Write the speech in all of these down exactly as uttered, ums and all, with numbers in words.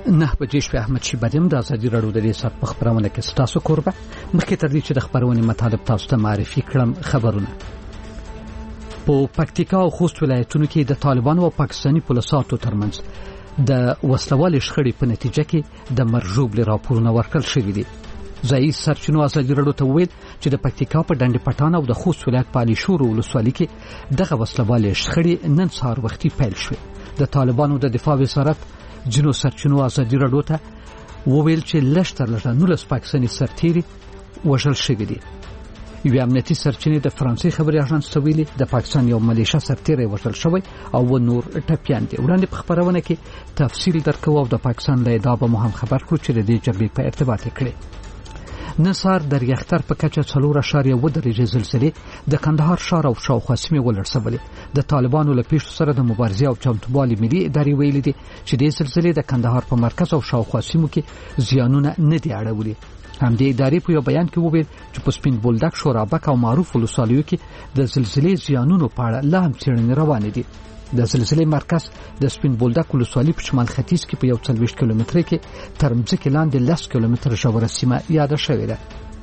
نه بجې شپې احمد شیبادیم د ازادي راډیو د ریاست په خبرونه کې ستاسو کوربه مخکې تر دې چې د خبرونې مطالب تاسو ته معرفي کړم خبرونه په پکتیکا او خوست ولایتونو کې د طالبانو او پاکستاني پولیسو ترمنځ د وسلوال شخړې په نتیجه کې د مرجوب راپورونه ورکړل شوي دي. ځایي سرچینو ازادي راډیو ته وویل چې د پکتیکا په ډنډ پټان او د خوست ولایت په علي شور ولسوالۍ کې دغه وسلوال شخړې نن سهار وختي پیل شوې. د طالبانو د دفاع وزارت جنو سرچینو ازادي راډیو ته وویل چې لږ تر لږه نولس پاکستاني سرتیري وژل شوي دي. یو امنیتي سرچینې د فرانسې خبري اژانس ته ویلي د پاکستان یو ملیشه سرتیری وژل شوی او و نور ټپیان دي. وړاندې په خبرونه کې تفصیل درکوو او د پاکستان له ادعا به مو هم خبر کړو چې د دې جګړې په ارتباط کړي. نن سهار د ریختر په کچه څلور اعشاریه اووه درجې زلزلې د کندهار ښار او شاوخوا سیمې ولړزولې. د طالبانو له پیښو سره د مبارزې او چمتووالي ملي ادارې ویلي دي چې د زلزلې د کندهار په مرکز او شاوخوا سیمو کې زیانونه نه دي اړولي. همدې ادارې په یو بیان کې وویل چې په سپین بولدک، شورابک او معروف ولسوالیو کې د زلزلې زیانونو په اړه لا هم څېړنې روانې دي. د زلزلې مرکز د سپین بولدک ولسوالۍ په شمال ختیځ کې په یو څلوېښت کیلومتره کې تر مځکې لاندې لس کیلومتره ژوره سیمه یاده شوې ده.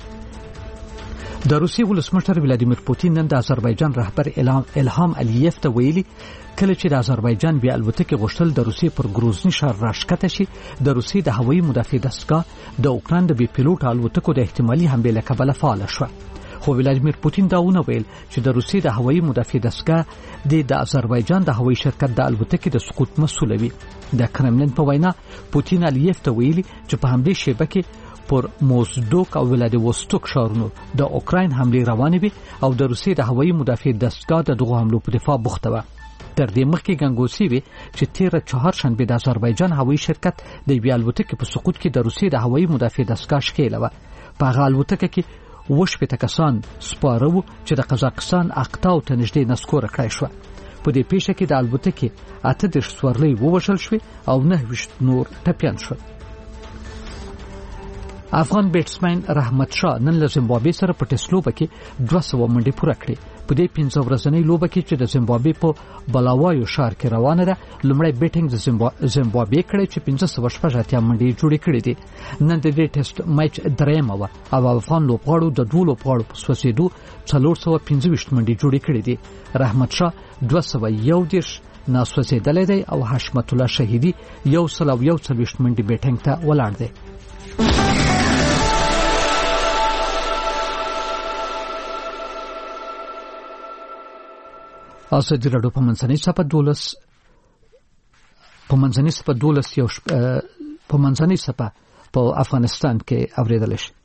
د روسیې ولسمشر ولادیمیر پوتین نن د آذربایجان رهبر الهام الیف ته ویلي کله چې د آذربایجان بیا الوتکې غوښتل د روسیې پر ګروزني ښار راښکته شي، د روسیې د هوایي مدافع دستګاه د اوکراین د بې پیلوټ الوتکو د احتمالي حملې له کبله فعاله شوه. خو ولادیمیر پوتین دا ونه ویل چې د روسیې د هوایي مدافع دستګاه د آذربایجان د هوایي شرکت د الوتکې د سقوط مسؤل وي. د کرملین په وینا پوتین الیف ته ویلي چې په همدې شیبه کې پر موزدوک او ولادیوستوک ښارونو د اوکراین حملې روانې وي او د روسیې د هوایي مدافع دستګاه د دغو حملو په دفاع بوخته وه. تر دې مخکې ګنګوسي وي چې تیره چهارشنبه د آذربایجان هوایي شرکت د یوې الوتکې په سقوط کې د روسیې د هوایي مدافع دستګاه ښکېله وه. په هغه الوتکه کې اووه شپېته کسان سپاره وو چې د قزاقستان اقتاو ته نږدې نسکوره کړای شوه. په دې پیښه کې د الوتکې اته دېرش سورلۍ ووژل شوې او نهه ویشت نور ټپیان شول. افغان بیټسمن رحمت شاه نن له زیمبابوې سره په ټیسټ لوبه کې دوه سوه منډې پوره کړې. په دې پنځه ورځنۍ لوبه کې چې د زیمبابوې په بلاوایو ښار کې روانه ده، لومړی بیټینګ د زیمبابوې کړی چې پنځه سوه شپږ اتیا منډې جوړې کړې دي. نن د دې ټیسټ میچ درېیمه وه او افغان لوبغاړو د دوو لوبغاړو په سوځېدو څلور سوه پنځه ویشت منډې جوړې کړې دي. رحمت شاه دوه سوه یو دېرش ناسوځېدلی دی او حشمت الله شهیدي یو سل او یو څلوېښت منډې بیټینګ ته ولاړ دی. ازادي راډیو په منځنۍ صفحه دولس په منځنۍ صفحه دولس یو په منځنۍ صفحه په افغانستان کې اوریدل شي.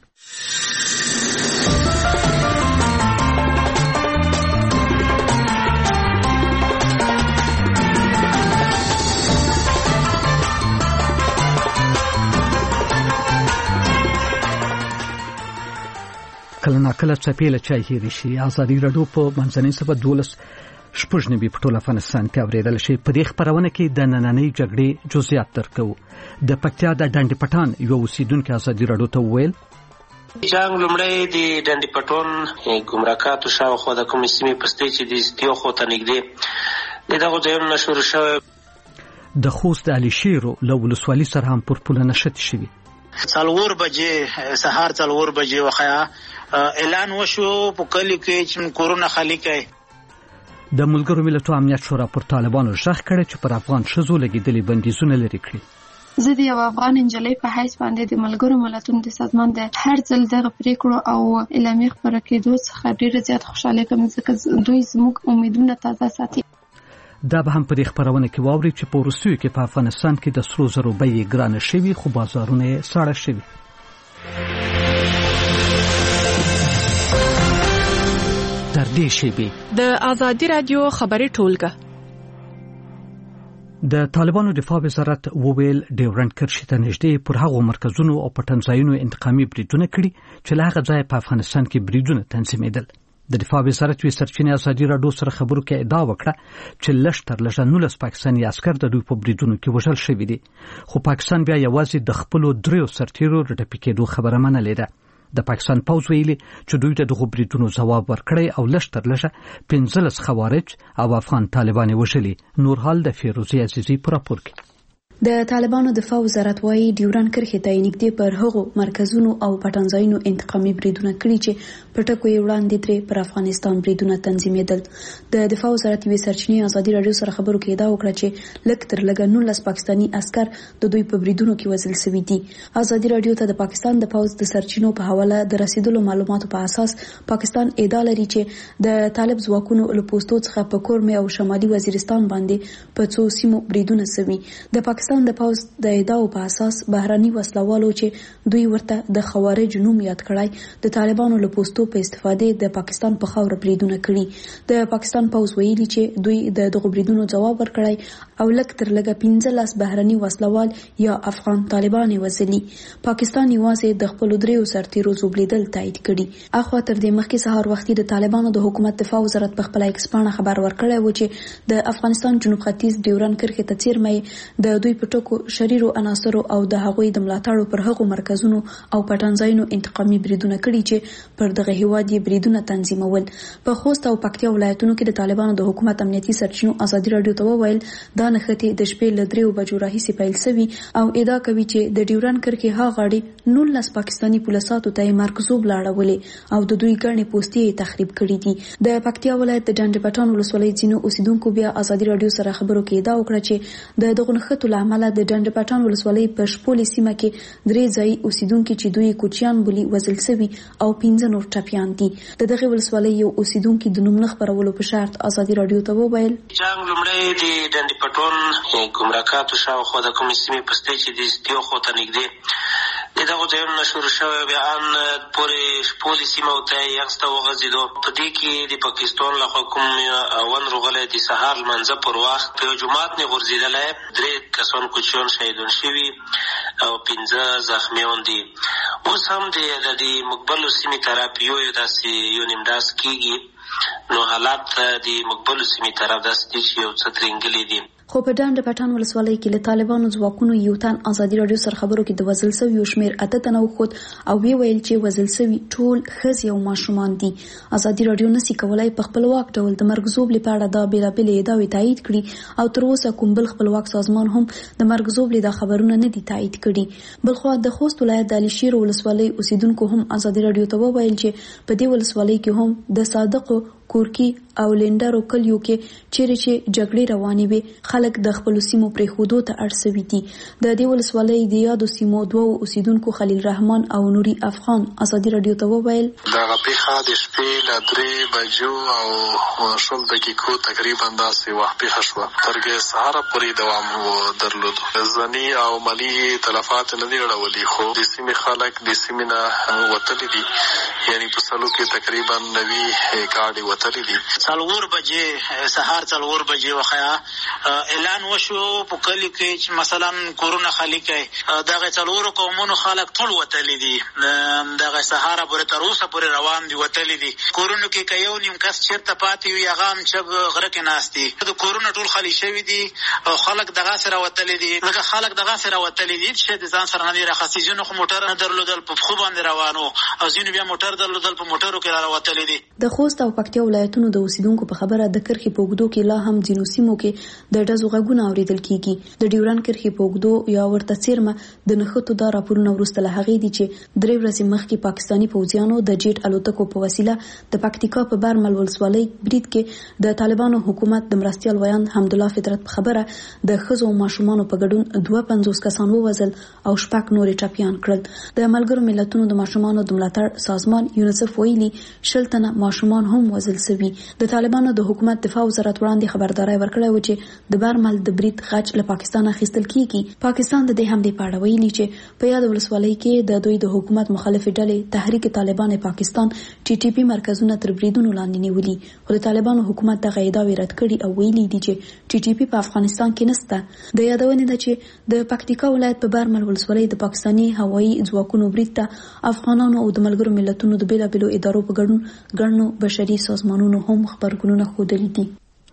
کله ناکله څپې له چای هېرې شي. ازادي راډیو په منځنۍ صفحه دولس شپږ نوي په ټول افغانستان کې اوریدل شي. په دې خبرونه کې د نننۍ جګړې جزئیات درکوو. د پکتیا د ډنډ پټان یو اوسیدونکو ازادي راډیو ته وویل جنګ لومړی د ډنډ پټون ګمرکاتو شاوخوا د کومې سیمې په سطحې چې د ستیو خوا ته نږدې د دغو ځایونو نه شروع شوی. د خوست د علي شیر له ولسوالۍ سره هم پر پوله نښتې شوي. څلور بجې سهار څلور بجې وخیا اعلان وشو په کلیو کې چې کورونه خالي کړئ. د ملګرو ملتونو امنیت شورا پر طالبانو ژغ کړی چې پر افغان ښځو لګېدلي بندیزونه لرې کړي. زه د یو افغان نجلۍ په حیث باندې د ملګرو ملتونو د سازمان د هر ځل دغه پریکړو او اعلامیې خپاره کېدو څخه ډېره زیات خوشحالي کوم ځکه دوی زموږ امیدونه تازه ساتي. دا به هم په دې خبرونه کې واوري چې په وروستیو کې په افغانستان کې د سرو زرو بیې ګرانه شوي خو بازارونه یې ساړه شوي. تر دې شیبې د ازادي راډیو خبري ټولګه. د طالبانو دفاع وزارت وویل ډیورنډ کرښې ته نږدې پر هغو مرکزونو او پټنځایونو انتقامي بریدونه کړي چې له هغه ځایه په افغانستان کې بریدونه تنظیمېدل. د دفاع وزارت وی سرچینې ازادي راډیو سره خبرو کې ادعا وکړه چې لږ تر لږه نولس پاکستاني عسکر د دوی په بریدونو کې وژل شوي دي. خو پاکستان بیا یوازې د خپلو دریو سرتیرو د ټپي کېدو خبره منلې ده. د پاکستان پوځ ویلي چې دوی د دغو بریدونو ځواب ورکړی او لږ تر لږه پنځلس خوارج او افغان طالبان وژلي. نور حال د فیروزي عزیزي په راپور کې. د طالبانو دفاع وزارت وايي ډیورن کرښې ته نږدې پر هغو مرکزونو او پټنځایونو انتقامي بریدونه کړي چې په ټکو یې وړاندې درې پر افغانستان بریدونه تنظیمېدل. د دفاع وزارت یوې سرچینې ازادي راډیو سره خبرو کې ادعا وکړه چې لږ تر لږه نولس پاکستاني عسکر د دوی په بریدونو کې وژل شوي دي. ازادي راډیو ته د پاکستان د پوځ د سرچینو په حواله د رسیدلو معلوماتو په اساس پاکستان ادعا لري چې د طالب ځواکونو له پوستو څخه په کورمه او شمالي وزیرستان باندې په څو سیمو بریدونه شوي. د پاکستان د پوځ د ادعاو په اساس بهراني وسلوالو چې دوی ورته د خوارج نوم یاد کړای د طالبانو له پوستو په استفاده د پاکستان په خاور بریدونه کړي. د پاکستان پوځ ویلي چې دوی د دغو بریدونو جواب ورکړای او لږ تر لږه پنځلس بهراني وسلوال یا افغان طالبان وزلي. پاکستان یوازې د خپل دریو سرتیرو زوبلیدل تایید کړي. اخوا تر دې مخکې سهار وختي د طالبانو د حکومت دفاع وزارت په خپل ایکس پاڼه خبر ورکړی و چې د افغانستان جنوب ختیځ ډیورن کرښې ته څیرمه د دوی په ټکو شریرو عناصرو او د هغوی د ملاتړو پر هغو مرکزونو او پټنځایونو انتقامي بریدونه کړي چې پر دغه هیواد یې بریدونه تنظیمول. په خوست او پکتیا ولایتونو کې د طالبانو د حکومت امنیتي سرچینو ازادي راډیو ته وویل دا نښتې د شپې له دریو بجو راهیسې پیل شوي او ادعا کوي چې د ډیورن کرښې هغه غاړې نولس پاکستاني پولیساتو ته یې مرکزوب لاړولې او د دوی ګڼې پوستې یې تخریب کړي دي. د پکتیا ولایت د ډنډ پټان ولسوالۍ ځینو اوسیدونکو بیا ازادي راډیو سره خبرو کې ادعا وکړه چې د دغو نښتو له امله د ډنډ پټان ولسوالۍ په شپولې سیمه کې درې ځایي اوسیدونکي چې دوی کوچیان بولي وژل شوي او پنځه نور ټپیان دي. د دغې ولسوالۍ یو اوسیدونکي د نوم نه خپرولو په شرط ازادي راډیو ته وویل جنګ لومړی د ډنډ پټون ګمرکاتو شاوخوا د کومې سیمې په سطحې چې د سپیو خوا ته نږدې د دغو ځایونو نه شروع شوی بیا ان پورې شپولې سیمه ورته یغسته وغځېدو. په دې کې د پاکستان لخوا کوم اون راغلی د سهار لمانځه پر وخت په یو جومات نه غورځېدلی درې کسان کوچیان شهیدان شوي او پنځه زخمیان دي. اوس هم د دې مقبلو سیمې طرف یو یو داسې یو نیم داس کېږي نو حالات د مقبلو سیمې طرف داسې دي چې یو څه ترینګلي دي. خو په ډنډ پټان ولسوالۍ کې له طالبانو ځواکونو یو تن ازادي راډیو سره خبرو کې د وژل شویو شمېر اته تنه وښود او ویې ویل چې وژل شوي ټول ښځې او ماشومان دي. ازادي راډیو نسي کولای په خپلواک ډول د مرګ ژوبلې په اړه دا بېلابېلې ادعاوې تایید کړي او تر اوسه کوم بل خپلواک سازمان هم د مرګ ژوبلې دا خبرونه نه دي تایید کړي. بلخوا د خوست ولایت د علي ولسوالۍ اوسیدونکو هم ازادي راډیو ته وویل چې په دې ولسوالۍ کې هم د صادقو کورکی او لندرو کلیو کې چیرې چې جګړې روانې وي خلک د خپل سیمو پرېښودو ته اړ شوي دي. د دې ولسوالۍ د یادو سیمو دوو اوسیدونکو خلیل رحمان او نوري افغان ازادي راډیو ته وویل دغه پیښه د شپې له درې بجو او شل دقیقو تقریبا داسې وخت پیښه شوه تر سهاره پورې دوام درلود. ځاني او مالي تلفات نه دي اړولي خو د سیمې خلک د سیمې نه وتلي دي یعنی په سلو کې تقریبا نوي کاډي وتلي دي. څلور بجې سهار څلور بجې وخیا اعلان وشو په کلی کې چې مثلا کورونه خالی کړي دغه څلورو قومونو خلک ټول وتلي دي دغه سهار پورې تر اوسه پورې روان دي وتلي دي. کورونو کې که یو نیم کس چېرته پاتې وي هغه هم چې غره کې ناست دي. د کورونه ټول خالي شوي دي او خلک دغسې راوتلي دي ځکه خلک دغسې راوتلي دي چې د ځان سره نه دي راخستي. ځینو خو موټر نه درلودل په پښو باندې روان وو او ځینو بیا موټر درلودل په موټرو کې راوتلي دي. د خوست او پکتیا ولایتونو د اوسیدونکو په خبره د کرښې په اوږدو کې لا هم ځینو سیمو کې د ډزو غږونه اورېدل کېږي. د ډیورن کرښې په اوږدو یا ورته څیرمه د نښتو دا راپورونه وروسته له هغې دي چې درې ورځې مخکې پاکستاني پوځیانو د جیټ الوتکو په وسیله د پکتیکا په برمل ولسوالۍ برید کې د طالبانو حکومت د مرستیال ویاند حمدالله فطرت په خبره د ښځو او ماشومانو په ګډون دوه پنځوس کسان ووژل او شپږ نورې ټپیان کړل. د ملګرو ملتونو د ماشومانو د ملاتړ سازمان یونیسف ویلي شل تنه ماشومان هم وژل شوي. د طالبانو د حکومت دفاع وزارت وړاندې خبرداری ورکړی و چې د برمل د برید غچ له پاکستان اخیستل کیږي. پاکستان د دې حملې په اړه ویلي چې په یاد ولسوالۍ کې د دوی د حکومت مخالفې ډلې تحریک طالبان پاکستان ټي ټي پی مرکزونه تر بریدونو لاندې نیولي خو د طالبانو حکومت دغه ادعاوې رد کړي او ویلي دي چې ټي ټي پی په افغانستان کې نشته. د یادونې ده چې د پکتیکا ولایت په برمل ولسوالۍ د پاکستاني هوایي ځواکونو برید ته افغانانو او د ملګرو ملتونو د بیلابیلو ادارو په ګډون ګڼو بشري سازمانونو هم خبرګونونه ښودلي دي.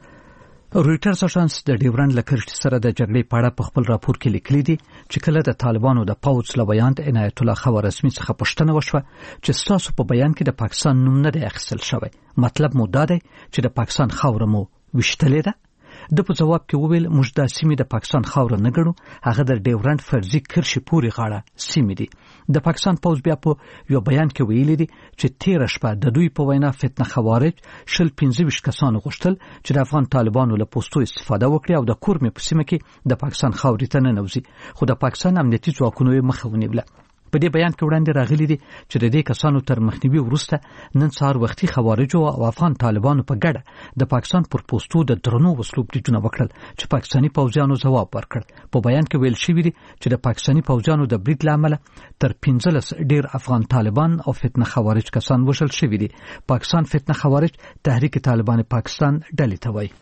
رویټرز اژانس د ډیورن له کرښې سره د جګړې په اړه په خپل راپور کې لیکلي دي چې کله د طالبانو د پوځ له ویاند عنایت الله خوارزمي څخه پوښتنه وشوه چې ستاسو په بیان کې د پاکستان نوم نه دی اخیستل شوی مطلب مو دا دی چې د پاکستان خاوره مو ویشتلې ده. د په جواب کې وویل موږ د سیمې د پاکستان خاوره نه ګڼو، هغه د ډیورنډ فرضي کرښې پورې غاړه سیمې دي. د پاکستان پوځ بیا په یو بیان کې ویلي دي چې تیره شپه د دوی په وینا فتنه خوارج شل پنځه ویشت کسانو غوښتل چې د افغان طالبانو له پوستو استفاده وکړي او د کورمې په سیمه کې د پاکستان خاورې ته ننوځي، خو د پاکستان امنیتي ځواکونو یې مخه ونیوله. په دې بیان کې وړاندې راغلي دي چې د دې کسانو تر مخنیوي وروسته نن سهار وختي خوارجو او افغان طالبانو په ګډه د پاکستان پر پوستو د درنو وسلو بریدونه وکړل چې پاکستاني پوځیانو ځواب ورکړ. په بیان کې ویل شوی دی چې د پاکستاني پوځیانو د برید له امله تر پنځلس ډیر افغان طالبان او فتنه خوارج کسان وژل شوي دي. پاکستان فتنه خوارج تحریک طالبان پاکستان ډلې ته وایي.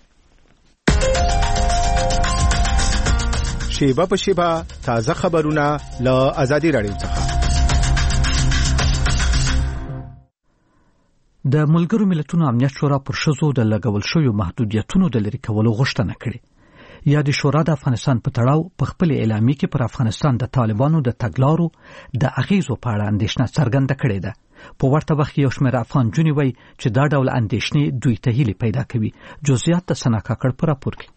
شیبه په شیبه تازه خبرونه له آزادي رادیو څخه. د ملګرو ملتونو امنیت شورا پر ښځو د لګول شویو محدودیتونو د لرې کولو غوښتنه کړې. یا د شورا د افغانستان په تړاو په خپل اعلامیه کې پر افغانستان د طالبانو د تګلارو د اغیزو په اړه اندېښنه څرګنده کړې ده. په ورته وخت یو شمېر افغان جونې وایي چې دا ډول اندېښنې دوی ته هیلې پیدا کوي. جزئیات د سنا کاکړ په راپور کې.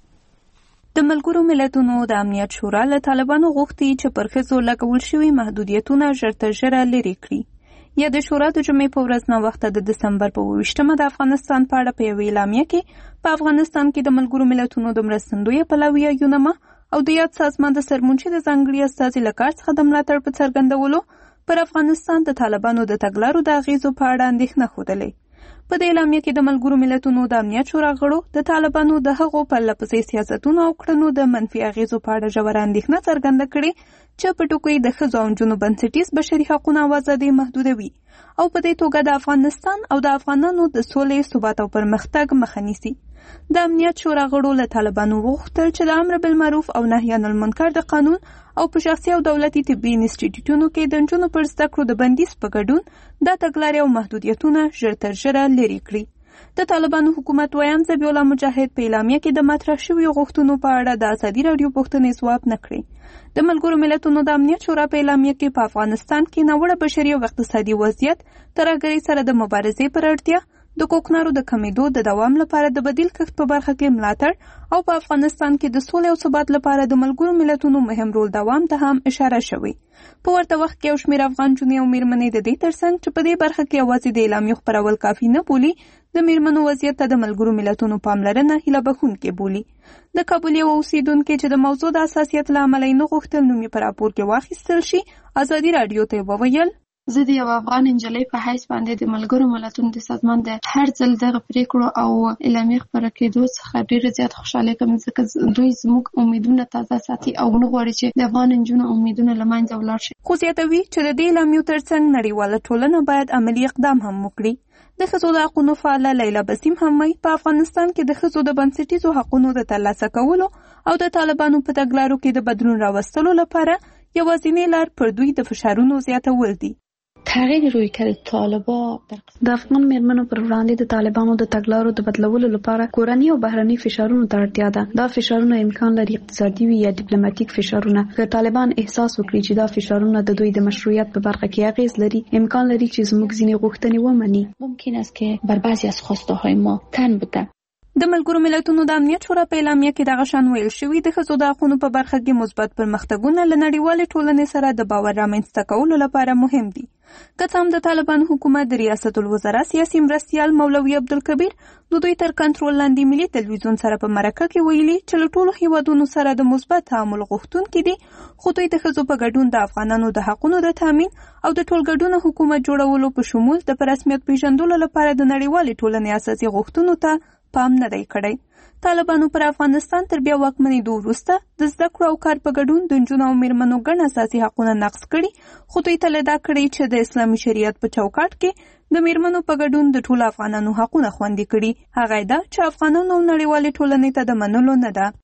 د ملګرو ملتونو د امنیت شورا له طالبانو غوښتي چې پر ښځو لګول شوي محدودیتونه ژر تر ژره لرې کړي. یا د شورا د جمعې په ورځ ناوخته د دسمبر په اوویشتمه د افغانستان په اړه په یوې اعلامیه کې په افغانستان کې د ملګرو ملتونو د مرستندویه پلاویه یونما او د یاد سازمان د سرمنشي د ځانګړي استازي له کار څخه د ملاتړ په څرګندولو پر افغانستان د طالبانو د تګلارو د اغیزو په اړه اندېښنه ښودلې. په دې اعلامیه کې د ملګرو ملتونو د امنیت شورا غړو د طالبانو د هغو پرلهپسې سیاستونو او کړنو د منفي اغیزو په اړه ژوره اندېښنه څرګنده کړې چې په ټوکو د ښځو او نجونو بنسټیز بشري حقونه او ازادۍ محدودوي او په دې توګه د افغانستان او د افغانانو د سولې، ثبات او پرمختګ مخه نیسي. د امنیت شورا غړو له طالبانو وغوښتل چې د امر بالمعروف او نهي عن المنکر د قانون او په شخصي او دولتي طبي انسټیټیوټونو کې د نجونو پر زده کړو د بندیز په ګډون دا تګلارې او محدودیتونه ژر تر ژره لرې کړي. د طالبانو حکومت وایم ذبیح الله مجاهد په اعلامیه کې د مطرح شویو غوښتنو په اړه د ازادي راډیو پوښتنې ځواب نه کړې. د ملګرو ملتونو د امنیت شورا په اعلامیه کې په افغانستان کې ناوړه بشري او اقتصادي وضعیت، ترهګرۍ سره د مبارزې پر اړتیا، د کوکنارو د کمیدو د دوام لپاره د بدیل کښت په برخه کې ملاتړ او په افغانستان کې د سولې او ثبات لپاره د ملګرو ملتونو مهم رول دوام ته هم اشاره شوې. په ورته وخت کې یو شمېر افغان جونې او میرمنې د دې ترڅنګ چې په دې برخه کې یوازې د اعلامیو خپرول کافي نه بولي، د میرمنو وضعیت ته د ملګرو ملتونو پاملرنه هیله بښونکې بولي. د کابل یو اوسیدونکي چې د موضوع د حساسیت له امله یې نه غوښتل نوم یې په راپور کې واخیستل شي، ازادي راډیو ته وویل: زه د یو افغان نجلۍ په حیث باندې د ملګرو ملتونو د سازمان د هر ځل دغه پریکړو او اعلامیې خپره کېدو څخه ډېره زیات خوشحالي کوم، ځکه دوی زموږ امیدونه تازه ساتي او نه غواړي چې د افغان نجونو امیدونه له منځه ولاړ شي. خو زیاتوي چې د دې اعلامیو ترڅنګ نړیواله ټولنه باید عملي اقدام هم وکړي. د ښځو د حقونو فعاله لیلا بسیم هم وایي په افغانستان کې د ښځو د بنسټیزو حقونو د ترلاسه کولو او د طالبانو په تګلارو کې د بدلون راوستلو لپاره یوازینۍ لار پر دوی د فشارونو زیاتول دي. تغییر رویکرد طالبا د افغان میرمنو پر وړاندې د طالبانو د تګلارو د بدلولو لپاره کورنۍ او بهرني فشارونو ته اړتیا ده. دا فشارونه امکان لري اقتصادي وي یا ډیپلوماټیک فشارونه. که طالبان احساس وکړي چې دا فشارونه د دوی د مشروعیت په برخه کې اغیز لري، امکان لري چې زموږ ځینې غوښتنې ومني. ممکن است که بر بعضی از خواسته های ما تن بده. د ملګرو ملتونو د امنیت شورا په اعلامیه کې دغه شان ویل شوي د ښځو د حقونو په برخه کې مثبت پرمختګونه له نړیوالې ټولنې سره د باور رامنځته کولو لپاره مهم دي. که څه هم د طالبانو حکومت د ریاست الوزرا سیاسي مرستیال مولوي عبدالکبیر د دوی تر کنټرول لاندې ملي تلویزیون سره په مرکه کې ویلي چې له ټولو هیوادونو سره د مثبت تعامل غوښتونکي دي، خو دوی د ښځو په ګډون د افغانانو د حقونو د تامین او د ټولګډونه حکومت جوړولو په شمول د په رسمیت پیژندلو لپاره د نړیوالې ټولنې اساسي غوښتنو ته پام نه دی کړی. طالبانو پر افغانستان تر بیا واکمنېدو وروسته د زده کړو او کار په ګډون د نجونو او میرمنو ګڼ اساسي حقونه نقض کړي، خو دوی ته دا کړی چې د اسلامي شریعت په چوکاټ کې د میرمنو په ګډون د ټولو افغانانو حقونه خوندي کړي. هغه دا چې افغانانو او نړیوالې ټولنې ته د منلو نه ده.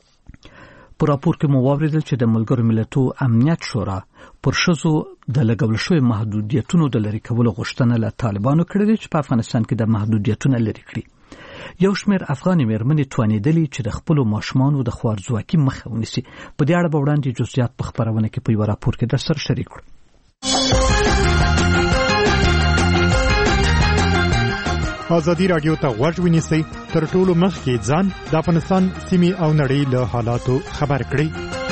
په راپور کې مو واوریدل چې د ملګرو ملتونو امنیت شورا پر ښځو د لګول شوی محدودیتونو د لرې کولو غوښتنه له طالبانو کړې ده چې په افغانستان کې د محدودیتونو لرې کړي. یو شمېر افغاني میرمنې توانېدلې چې د خپلو ماشومانو د خوارځواکۍ مخه ونیسي. په دې اړه به وړاندې جزئیات په خپرونه کې په یو راپور کې درسره شریک کړو. ازادي رادیو ته غوږ ونیسئ، تر ټولو مخکې ځان د افغانستان سیمې او نړۍ له حالاتو خبر کړئ.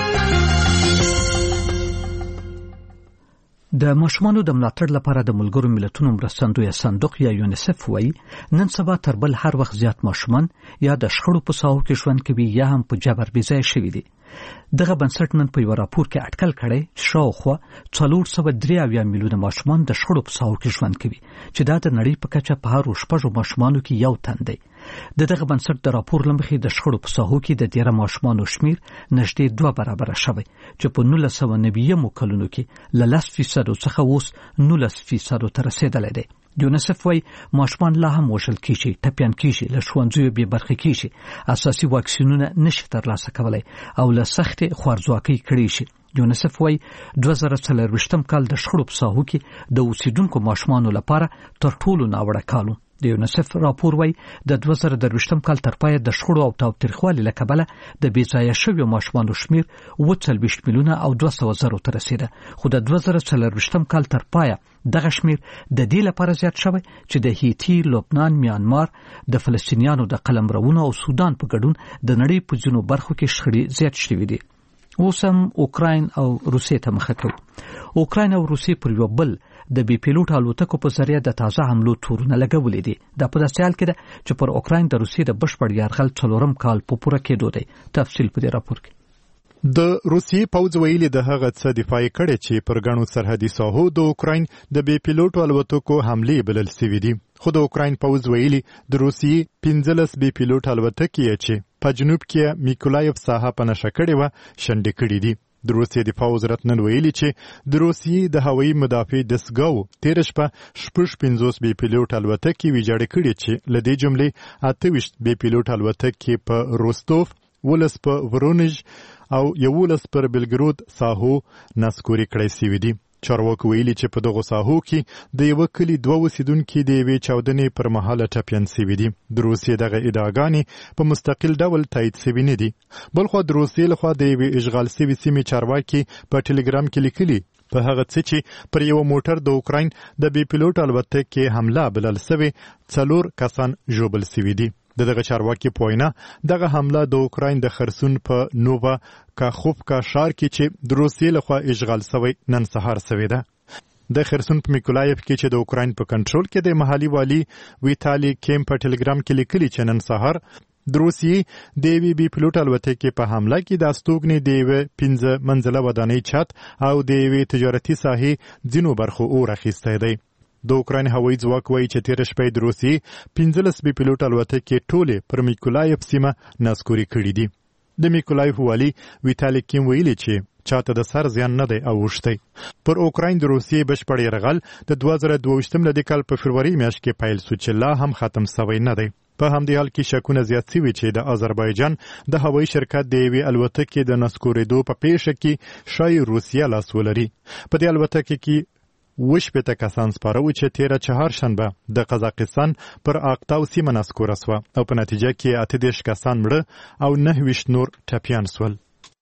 د ماشومانو د ملاتړ لپاره د ملګرو ملتونو مرستندویه صندوق یا یونیسف وایي نن سبا تر بل هر وخت زیات ماشومان یا د شخړو په ساحو کې ژوند کوي یا هم په جبر بې ځایه شوي دي. دغه بنسټ نن په یو راپور کې اټکل کړی چې شاوخوا څلور سوه درې اویا میلیونه ماشومان د شخړو په ساحو کې ژوند کوي چې دا د نړۍ په کچه په هرو شپږو ماشومانو کې یو تن دی. د دغه بنسټ د راپور له مخې د شخړو په ساحو کې د ډیره ماشومانو شمیر نږدې دوه برابره شوی چې په نولس سوه نوي کلونو کې له لس فیصدو څخه اوس نولس فیصدو ته رسېدلی دی. یونیسف وایي ماشومان لا هم وژل کیږي، ټپیان کیږي، له ښوونځیو بې برخې کیږي، اساسي واکسینونه نشي ترلاسه کولی او له سختې خوارځواکۍ کړی شي. یونیسف وایي دوه زره څلرویشتم کال د شخړو په ساحو کې د اوسیدونکو ماشومانو لپاره تر ټولو ناوړه کال و. د یونیسف راپور وایي د دوه زره درویشتم کال تر پایه د شخړو او تاوتریخوالي له کبله د بې ځایه شویو ماشومانو شمیر اووه څلوېښت میلیونه او دوه سوه زرو ته رسېده، خو د دوه زره څلرویشتم کال تر پایه دغه شمیر د دې لپاره زیات شوی چې د هیټي، لبنان، میانمار، د فلسطینیانو د قلمرونو او سودان په ګډون د نړۍ په ځینو برخو کې شخړې زیات شوي دي. اوس هم اوکراین او روسیې ته مخه کوو. اوکراین او روسیې پر یو بل د بي پیلوټ الوتکو په ذریعه د تازه حملو تورونه لګولې دي. دا په داسې حال کې ده چې پر اوکراین د روسیې د بشپړ یرغل څلورم کال په پوره کېدو دی. تفصیل په دې راپور کې. د روسیې پوځ ویلي د هغه څه دفاع کړي چې پر ګڼو سرحدي ساحو د اوکراین د بي پیلوټ الوتکو حملې بلل سوي دي. خو د اوکراین پوځ ویلي د روسیې پنځلس بي پیلوټ الوتکې چې په جنوب کې میکولایف ساحه په نښه کړې وه شنډې کړي دي. د روسیې دفاع وزارت نن ویلي چې د روسیې د هوایي مدافع دستګاو تېره شپه شپږ پنځوس بي پیلوټ الوتکې ویجاړې کړي چې له دې جملې اته ویشت بي پیلوټ الوتکې په روستوف، ولس په ورونیژ او یولس پر بلګرود ساحو نسکوري کړی سوي دي. چارواکو ویلي چې په دغو ساحو کې د یوه کلي دوه اوسیدونکي د یوې چاودنې پر مهاله ټپیان سوي دي. د روسیې دغه ادعاګانې په مستقل ډول تایید سوي نه دي. بلخوا د روسیې لخوا د یوې اشغال سوي سیمې چارواکي په ټلګرام کې لیکلي په هغه څه چې پر یو موټر د اوکراین د بي پیلوټ الوتکې حمله بلل سوي څلور کسان ژوبل سوي دي. د دغه چارواکي په وینا دغه حمله د اوکراین د خرسون په نووا کاخوفکا ښار کې چې د روسیې لخوا اشغال سوی نن سهار سوی ده. د خرسون په میکولایف کې چې د اوکراین په کنټرول کې د محلي والي ویتالي کیم په ټلګرام کې لیکلي چې نن سهار د روسیې د یوې بي پیلوټ الوتکې په حمله کې د استوګنې د یوې پنځه منزله ودانۍ چت او د یوې تجارتي ساحې ځینو برخو اور اخیستی دی. د اوکراین هوایي ځواک وایي چې تېره شپه د روسیې پنځلس بي پیلوټ الوتکې ټولې پر میکولایف سیمه نسکوري کړي دي. د میکولایف والي ویتالي کیم ویلي چې چاته د سر زیان نه دی اوښتی. پر اوکراین د روسیې بشپړ یرغل د دوه زره دوه ویشتم له دې کال په فبروري میاشت کې پیل سو چې لا هم ختم سوی نه دی. په همدې حال کې شکونه زیات سوي چې د آذربایجان د هوایي شرکت د یوې الوتکې د نسکورېدو په پیښه کې ښایي روسیه لاس ولري. په دې الوتکې کې اووه شپېته کسان سپاره وو چې تېره چهارشنبه د قزاقستان پر اقتاو سیمه نسکوره سوه او په نتیجه کې اته دېرش کسان مړه او نهه ویشت نور ټپیان سول.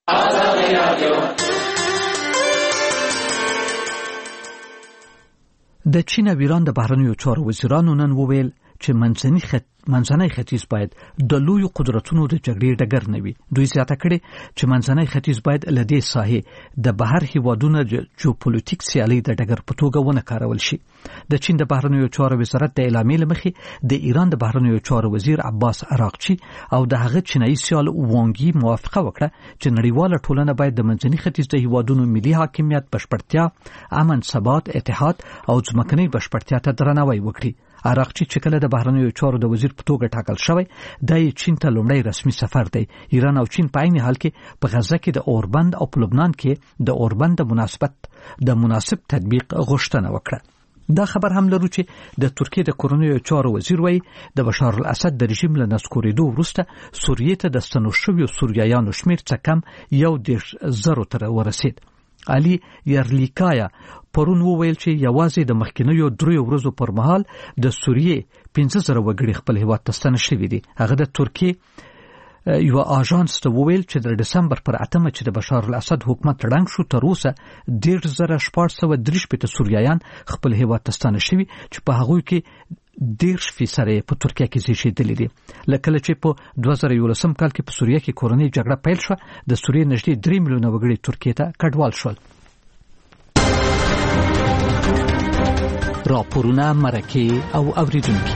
د چین او ایران د بهرنیو چارو وزیرانو نن وویل چې منځني خط منځنی ختیځ باید د لویو قدرتونو د جګړې ډګر نه وي. دوی زیاته کړې چې منځنی ختیځ باید له دې ساحې د بهر هیوادونو جیوپولیټیک سیالۍ د ډګر په توګه ونه کارول شي. د چین د بهرنیو چارو وزارت د اعلامیې له مخې د ایران د بهرنیو چارو وزیر عباس عراقچي او د هغه چینایي سیال وانګي موافقه وکړه چې نړیواله ټولنه باید د منځني ختیځ د هیوادونو ملي حاکمیت، بشپړتیا، امن، ثبات، اتحاد او ځمکنۍ بشپړتیا ته درناوی وکړي. عراقچي چې کله د بهرنیو چارو د وزیر په توګه ټاکل شوی د چین ته لومړی رسمي سفر دی. ایران او چین په عین حال کې په غزه کې د اوربند او په لبنان کې د اوربند د مناسبت د مناسب تطبیق غوښتنه وکړه. دا خبر هم لرو چې د ترکیې د کورنیو چارو وزیر وایي د بشار الاسد د رژیم له نسکورېدو وروسته سوریې ته د ستنو شویو سوریایانو شمیر څه کم یو دېرش زرو ته ورسید. علي یرلیکایا پرون وویل چې یوازې د مخکینیو دریو ورځو پر مهال د سوریې پنځه زره وګړي خپل هیواد ته ستانه شوي دي. هغه د ترکیې یو آژانس ته وویل چې د دسمبر پر اتمه چې د بشار الاسد حکومت ړنګ شو تر اوسه دېرش زره شپږ سوه درې شپېته سوریایان خپل هیواد ته ستانه شوي چې په هغوی کې دیرش فیصد په ترکیه کې زیږیدلي دي. لکه چې په دوه زره یولسم کال کې په سوریه کې کورنۍ جګړه پیل شوه، د سوریې نږدې درې میلیونه وګړي ترکیه ته کډوال شول. راپورونه، مرکې او اوریدونکي.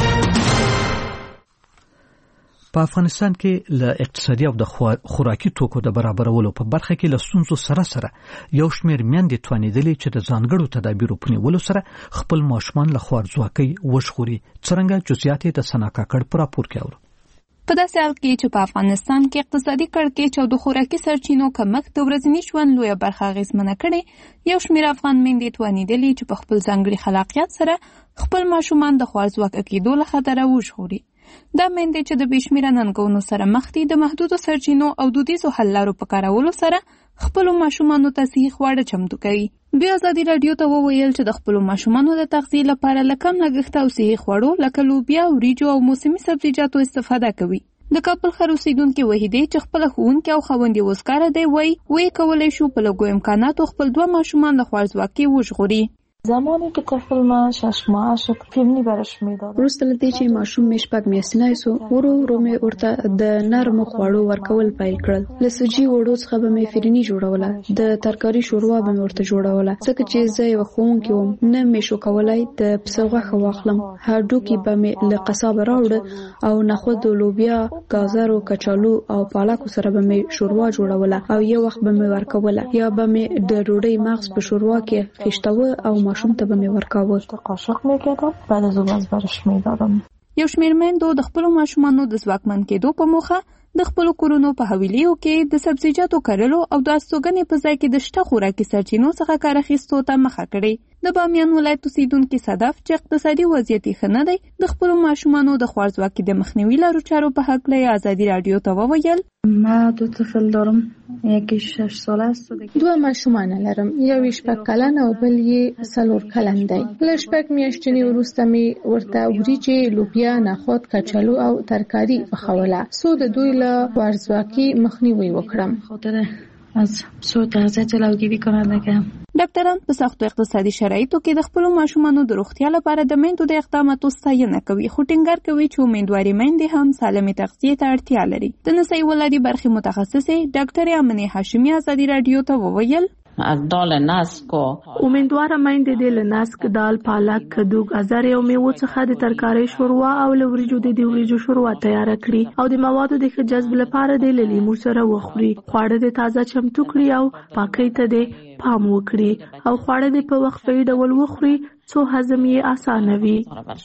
په افغانستان کې له اقتصادي او د خوراکي توکو د برابرولو په برخه کې له ستونزو سره سره یو شمېر میندې توانېدلې چې د ځانګړو تدابیرو په نیولو سره خپل ماشومان له خوارځواکۍ وژغوري. څرنګه جزئیات یې د ثنا کاکړ په راپور کې اورو. په داسې حال کې چې په افغانستان کې اقتصادي کړکېچ او د خوراکي سرچینو کمښت د ورځني ژوند لویه برخه اغېزمنه کړې، یو شمېر افغان میندې توانېدلې چې په خپل ځانګړي خلاقیت سره خپل ماشومان د خوارځواکه کېدو له خطره وژغوري. دا میندې چې د بې شمېره ننګونو سره مخ دي، د محدودو سرچینو او دودیزو حل لارو په کارولو سره خپلو ماشومانو ته صحي خواړه چمتو کوي. دوی ازادي راډیو ته وویل چې د خپلو ماشومانو د تغذیې لپاره له کم لګښت او صحي خوړو لکه لوبیا، وریجو او موسمي سبزیجاتو استفاده کوي. د کابل ښار اوسېدونکي وحیدې چې خپله ښوونکې او خاوند یې وزګاره دی وایي ویې کولی شو په لږو امکاناتو خپل دوه ماشومان له خوارځواکۍ وژغوري. زمانی که طفل من شش ماه شد فیلمی برش میدادم. وروسته له دې چې ماشوم مې شپږ میاشتنی سو، ورو ورو مې ورته د نرمو خواړو ورکول پیل کړل. له سوجي وړو څخه به مې فرني جوړوله، د ترکاري شوروا به مې ورته جوړوله. ځکه چې زه یو ښوونکی وم، نه مې شو کولای د پسه غوښه واخلم. هډوکي به مې له قصابه راوړه او نخود، لوبیا، گازر، کچالو او پالکو سره به مې شوروا جوړوله او یو وخت به مې ورکوله، یا به مې د ډوډۍ مغز په شوروا کې خښتاوه او ماشوم ته به مې ورکاوه. قاشق میکردم، بعد از اون از برش میدادم. یو شمېر میندو د خپلو ماشومانو د ځواکمن کېدو په موخه د خپلو کورونو په حویلیو کې د سبزیجاتو کرلو او د استوګنې په ځای کې د شته خوراکي سرچینو څخه کار اخیستو ته مخه کړې. د بامیان ولایت اوسېدونکي صدف چې اقتصادي وضعیت یې ښه نه دی، د خپلو ماشومانو د خوارځواکۍ د مخنیوي لارو چارو په هکله یې ازادي راډیو ته وویل. ما دو طفل دارم، یکی شش ساله است. دوه ماشومان لرم، یو شپږ کلن او بل یې څلور کلن دی. له شپږ میاشتنې وروسته مې ورته وریجې، لوبیا، نخود، کچالو او ترکاري پخوله څو د دوی له خوارځواکۍ مخنیوی وکړم. از سوء تغذیه جلوگیری کننده که ډاکټران په سختو اقتصادي شرایطو کې د خپلو ماشومانو د روغتیا لپاره د میندو د اقداماتو ستاینه کوي، خو ټینګار کوي چې امیندوارې میندې هم سالمې تغذیې ته اړتیا لري. د نسایي ولادي برخې متخصصې ډاکټرې امنې هاشمي ازادي راډیو ته وویل. از دال نسک و امیدواره میندې د نسک، دال، پالک، کدو، گازر او میوو څخه د ترکارۍ شوروا او له وریجو د وریجو شوروا تیار کړي او د موادو د ښه جذب لپاره د لیمو سره وخوري. خواړه د تازه چمتو کړي او پاکۍ ته د پام وکړي او خواړه د په وقفه ډول وخوري څو هضم یې اسانه وي.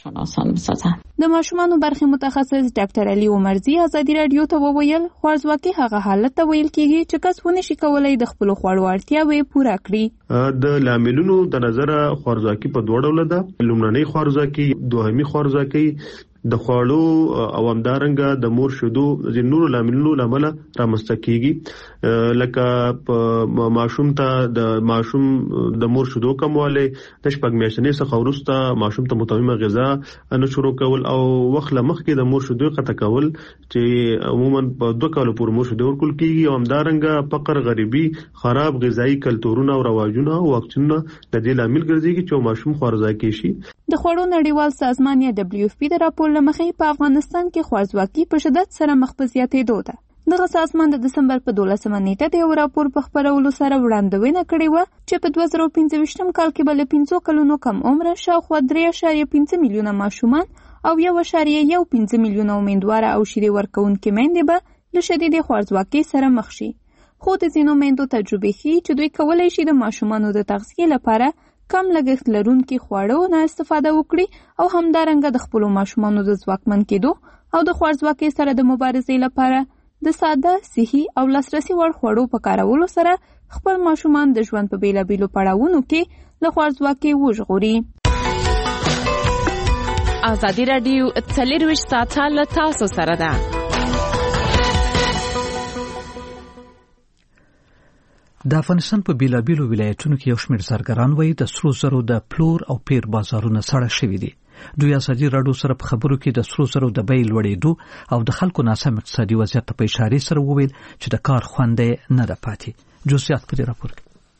د ماشومانو برخې متخصص ډاکټر علي عمرزي ازادي راډیو ته وویل خوارځواکي هغه حالت ته ویل کېږي چې کس ونشي کولای د خپلو خوړو اړتیاوې پوره کړي. د لاملونو د نظره خوارځواکي په دوه ډوله ده. لومړنۍ خوارځواکي، دوهمي خوارځواکي د خوړو او همدارنګه د مور شیدو د نورو لاملونو لامل رامنځته کیږي، لکه ماشوم ته د ماشوم د مور شیدو کموالی، د شپږ میاشتنۍ څخه وروسته ماشوم ته متممه غذا نه شروع کول او وخت له مخکې د مور شیدو قطع کول چې عموما په دوه کالو پورې مور شیدو ورکول کیږي، او همدارنګه فقر، غریبي، خراب غذایي کلتورونه او رواجونه او واکسینونه د دې لامل ګرځي چې ماشوم خوارځواکي شي. د خوړو نړیوال سازمان یا دبلیو اف پی د راپور له مخې په افغانستان کې خوارځواکي په شدت سره مخ په زیاتېدو ده. دغه سازمان د دسمبر په دولسمه نیټه د یو راپور په خپرولو سره وړاندوینه کړې وه چې په دوه زره پنځه ویشتم کال کې به له پنځو کلونو کم عمره شاوخوا درې اعشاریه پنځه میلیونه ماشومان او یو اعشاریه یو پنځه میلیونه امیندواره او شیدې ورکوونکې میندې به له شدیدې خوارځواکۍ سره مخ شي. خو د ځینو میندو تجربې ښیي چې دوی کولی شي د ماشومانو د تغذیې لپاره کم لګښت لرونکي خواړو نه استفاده وکړي او همدارنګه د خپلو ماشومانو د ځواکمن کېدو او د خوارځواکۍ سره د مبارزې لپاره د ساده، صحي او لاسرسي وړ خوړو په کارولو سره خپل ماشومان د ژوند په بیلابیلو پړاوونو کې له خوارځواکۍ وژغوري. ازادي راډیو څلرویشت ساعته له تاسو سره ده. د افغانستان په بیلابیلو ولایتونو کې یو شمېر زرګران وایي د سرو زرو د پلور او پیر بازارونه سړه شوي دي. دوی ازادي راډیو سره په خبرو کې د سرو زرو د بیې لوړېدو او د خلکو ناسم اقتصادي وضعیت په اشارې سره وویل چې د کار خوند نه ده پاتې. جزئیات په دې راپور کې.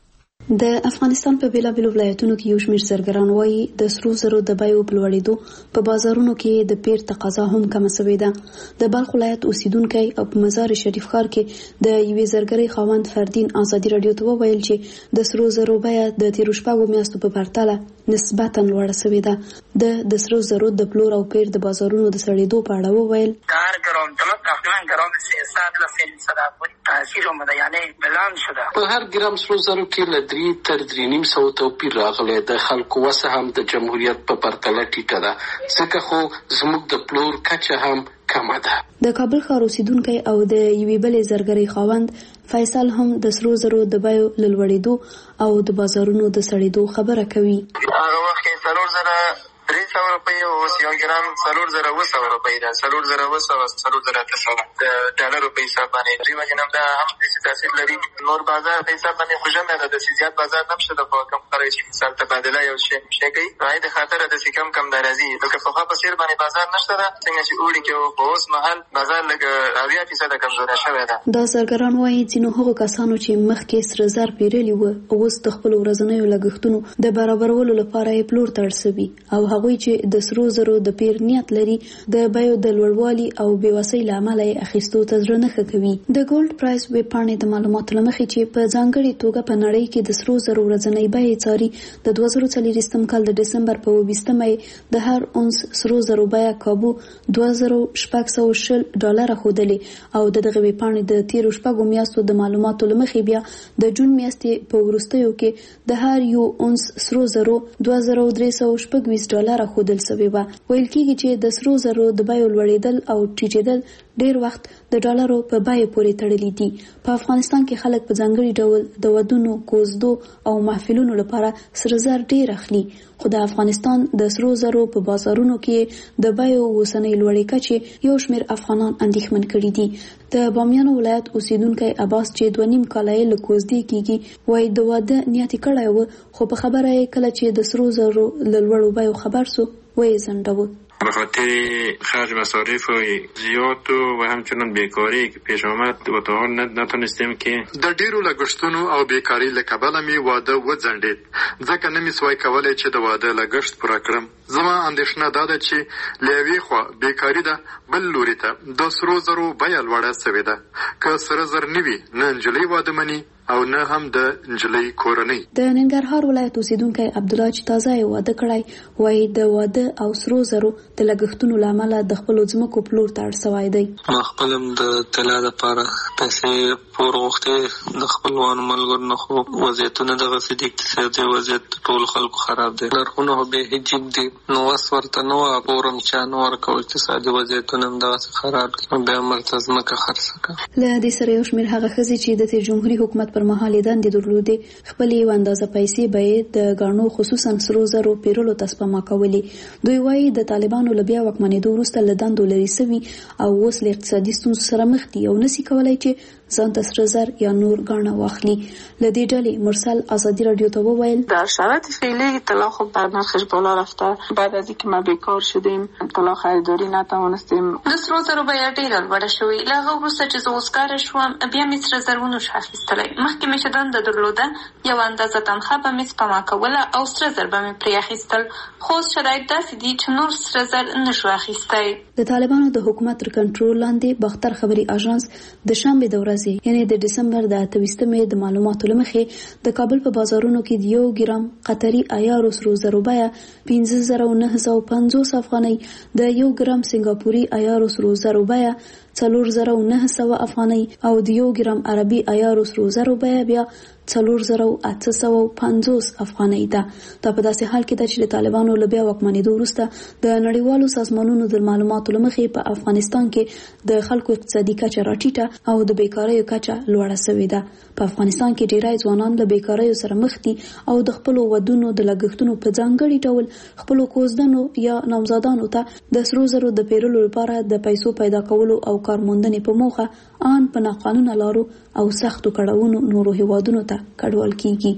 د افغانستان په بیلابیلو ولایتونو کې یو شمېر زرګران وایي د سرو زرو د بیو په لوړېدو په بازارونو کې د پیر تقاضا هم کمه شوې ده. د بلخ ولایت اوسیدونکی او په مزار شریف ښار کې د یوې زرګرۍ خاوند فردین ازادي راډیو ته وویل چې د سرو زرو بیه د تیرو شپږو میاشتو په پرتله نسبتا لوړه شوې ده. د د سرو زرو د پلور او پیر د بازارونو د سړېدو په اړه وویل هر گرام طلب تقریبا گرام سیصد ل سیصد افغانی تاثیر اومده، یعنی بلند شده. په هر ګرام سرو زرو کې له درې تر درې نیم سوه توپیر راغلی. د خلکو وسه هم د جمهوریت په پرتله ټیټه ده، ځکه خو زموږ د پلور کچه هم کمه ده. د کابل ښار اوسیدونکی او د یوې بلې زرګرۍ خاوند فیصل هم د سرو زرو د بیو له لوړېدو او د بازارونو د سړېدو خبره کوي. هغه وخت کې څلور زره درې سوه روپۍ اوس یو ګرام څلور زره اوه سوه روپۍ ده، څلور زره اوه سوه څلور زره اته سوه د ډالرو په حساب باندې. دې وجې نه هم دا هم داسې تاثیر لري. نور بازار په حساب باندې خو ژمنه ده، داسې زیات بازار نه شته. په کم قرار چې مثال تبادله یو شی شی کوي نو د خاطره داسې کم کم دا راځي. لکه پخوا په څېر باندې بازار نه شته ده، څنګه چې اوړي کې و. په اوس مهال بازار لږ اویا فیصده کمزوری شوی ده. دا زرګران وایي ځینو هغو کسانو چې مخکې سره زر پیرلي وو اوس د خپلو ورځنیو لګښتونو د برابرولو لپاره یې پلور ته اړ شوي، او هغوی چې د سرو زرو د پیر نیت لري د بیو د لوړوالي او بېوسۍ له امله یې اخیستو ته زړه نه ښه کوي. د ګولډ پرایس ویب پاڼې د معلوماتو له مخې چې په ځانګړې توګه په نړۍ کې د سرو زرو ورځنۍ بیې څاري، د دوه زره څلېرویشتم کال د ډسمبر په اوویشتمه یې د هر اونس سرو زرو بیه کابو دوه زره شپږ سوه شل ډالره ښودلې، او د دغې ویب پاڼې د تېرو شپږو میاشتو د معلوماتو له مخې بیا د جون میاشتې په وروستیو کې د هر یو اونس سرو زرو دوه زره درې سوه شپږ ویشت ډالره ښودل شوې وه. ویل کېږي چې د سرو زرو د بیو لوړېدل او ټیټېدل ډېر وخت د ډالرو په بیې پورې تړلي دي. په افغانستان کې خلک په ځانګړي ډول د ودونو، کوزدو او محفلونو لپاره سره زر ډېر اخلي، خو د افغانستان د سرو زرو په بازارونو کې د بیو اوسنۍ لوړې کچې یو شمېر افغانان اندېښمن کړي دي. د بامیانو ولایت اوسیدونکی عباس چې دوه نیم کاله یې له کوزدې کېږي وایي د واده نیت یې کړی و، خو په خبره یې کله چې د سرو زرو له لوړو بیو خبر سو وایي ځنډاوه. به خاطر خرج مصارف زیاد و همچنان بیکاری که پیش آمد و تا حال نتونستیم که د ډیرو لګښتونو او بیکاری له کبله می واده وځنډید، ځکه نه می سوای کولای چې د واده لګښت پوره کړم. زما اندېښنه دا ده چې له یوې خوا بیکاري ده، بل لوري ته د سرو زرو بیه لوړه سوې ده. که سره زر نه وي نه نجلۍ واده مني او نه هم د نجلۍ کورنۍ. د ننګرهار ولایت اوسیدونکی عبدالله چې تازه یې واده کړی وایي د واده او سرو زرو د لګښتونو له امله د خپلو ځمکو پلور ته اړ سوی دی. ما خپل هم د طلا دپاره پیسې پور غوښتې د خپلوانو ملګرو نه، خو وضعیتونه دغسې د اقتصادي وضعیت ټولو خلکو خراب دی. نرخونه خو بې حجب دي، نو وس ورته نه وه، پور هم چا نه ورکوه. اقتصادي وضعیتونه هم دغسې خراب دي، بیا هم ورته ځمکه خرڅه کړه. له دې سره یو شمېر هغه ښځې چې د تېر جمهوري حکومت پر مهال یې دندې درلودې خپلې یو اندازه پیسې به یې د ګاڼو خصوصا سرو زرو پیرلو ته سپما کولې. دوی وایي د طالبانو له بیا واکمنېدو وروسته له دندو لرې سوي او اوس له اقتصادي ستونزو سره مخ دي او نسي کولای چې ځان ته سره زر یا نور ګاڼه واخلي. له دې ډلې مرسل ازادي رادیو ته وویل در شرایط فعلی طلا خب بر نرخش بالا رفته. بعد از اینکه ما بیکار شدیم طلا خریداری نتوانستیم. د سرو زرو بیه ډېره لوړه شوې. له هغه وروسته چې زه اوس کاره شوم بیا مې سره زر ونشو اخیستلی. مخکې مې چې دنده درلوده یوه اندازه تنخواه به مې سپما کوله او سره زر به مې پرې اخیستل، خو اوس شرایط داسې دي چې نور سره زر نشو اخیستی. د طالبانو د حکومت تر کنټرول لاندې باختر خبري اژانس د شنبې د ورځې یعنی د ډسمبر د اته ویشتمې د معلوماتو له مخې د کابل په بازارونو کې د یو ګرام قطري عیارو سرو زرو بیه پنځه زره نهه سوه پنځوس افغانۍ، د یو ګرام سنګاپوري عیارو سرو زرو بیه څلور زره نهه سوه افغانۍ او د یو ګرام عربي عیارو سرو زرو بیه بیا څلور زره اته سوه پنځوس افغانۍ ده. دا په داسې حال کې ده چې د طالبانو له بیا واکمنېدو وروسته د نړیوالو سازمانونو د معلوماتو له مخې په افغانستان کې د خلکو اقتصادي کچه راټیټه او د بیکاریو کچه لوړه شوې ده. په افغانستان کې ډېری ځوانان له بیکاریو سره مخ دي او د خپلو ودونو د لګښتونو په ځانګړي ډول خپلو کوزدنو یا نامزادانو ته د سرو زرو د پیرلو لپاره د پیسو پیدا کولو او کارموندنې په موخه آن په ناقانونه لارو او سختو کړاوونو نورو هیوادونو ته کډوال کیږي.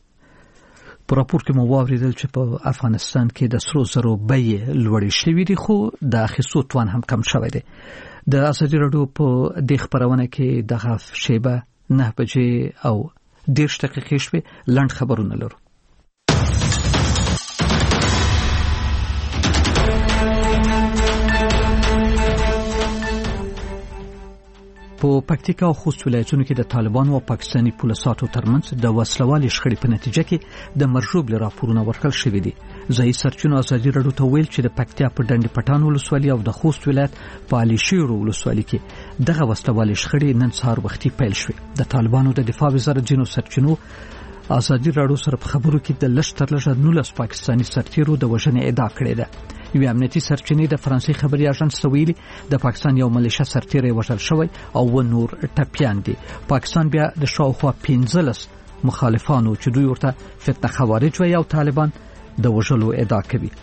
په راپور کې مو واوریدل چې په افغانستان کې د سرو زرو بیې لوړې شوې دي، خو د اخیستو توان هم کم شوی دی. د ازادي راډیو په دې خپرونه کې دغه شیبه نه بجې او دېرش دقیقې شوې. لنډ خبرونه لرو. په پکتیکا او خوست ولایتونو کې د طالبانو او پاکستاني پولیسو ترمنځ د وسلوالي شخړې په نتیجه کې د مرجوب راپورونه ورکړل شوي دي. ځایي سرچینو ازادي راډیو ته ویل چې د پکتیا په ډنډ پټان ولسوالي او د خوست ولایت په علي شیر ولسوالي کې دغه وسلوالي شخړې نن سهار وختي پیل شوې. د طالبانو د دفاع وزارت ځینو سرچینو ازادي راډیو سره په خبرو کې د لږ تر لږه نولس پاکستاني سرتیرو د وژنې ادعا کړې ده. یو امنیتي سرچینې د فرانسې خبري اژانس ویلي د پاکستان یو ملیشه سرتیری وژل شوی او و نور ټپیان دي. پاکستان بیا د شاوخوا پنځلس مخالفانو چې دوی ورته فتنه خوارج وي او طالبان د وژلو ادعا کوي.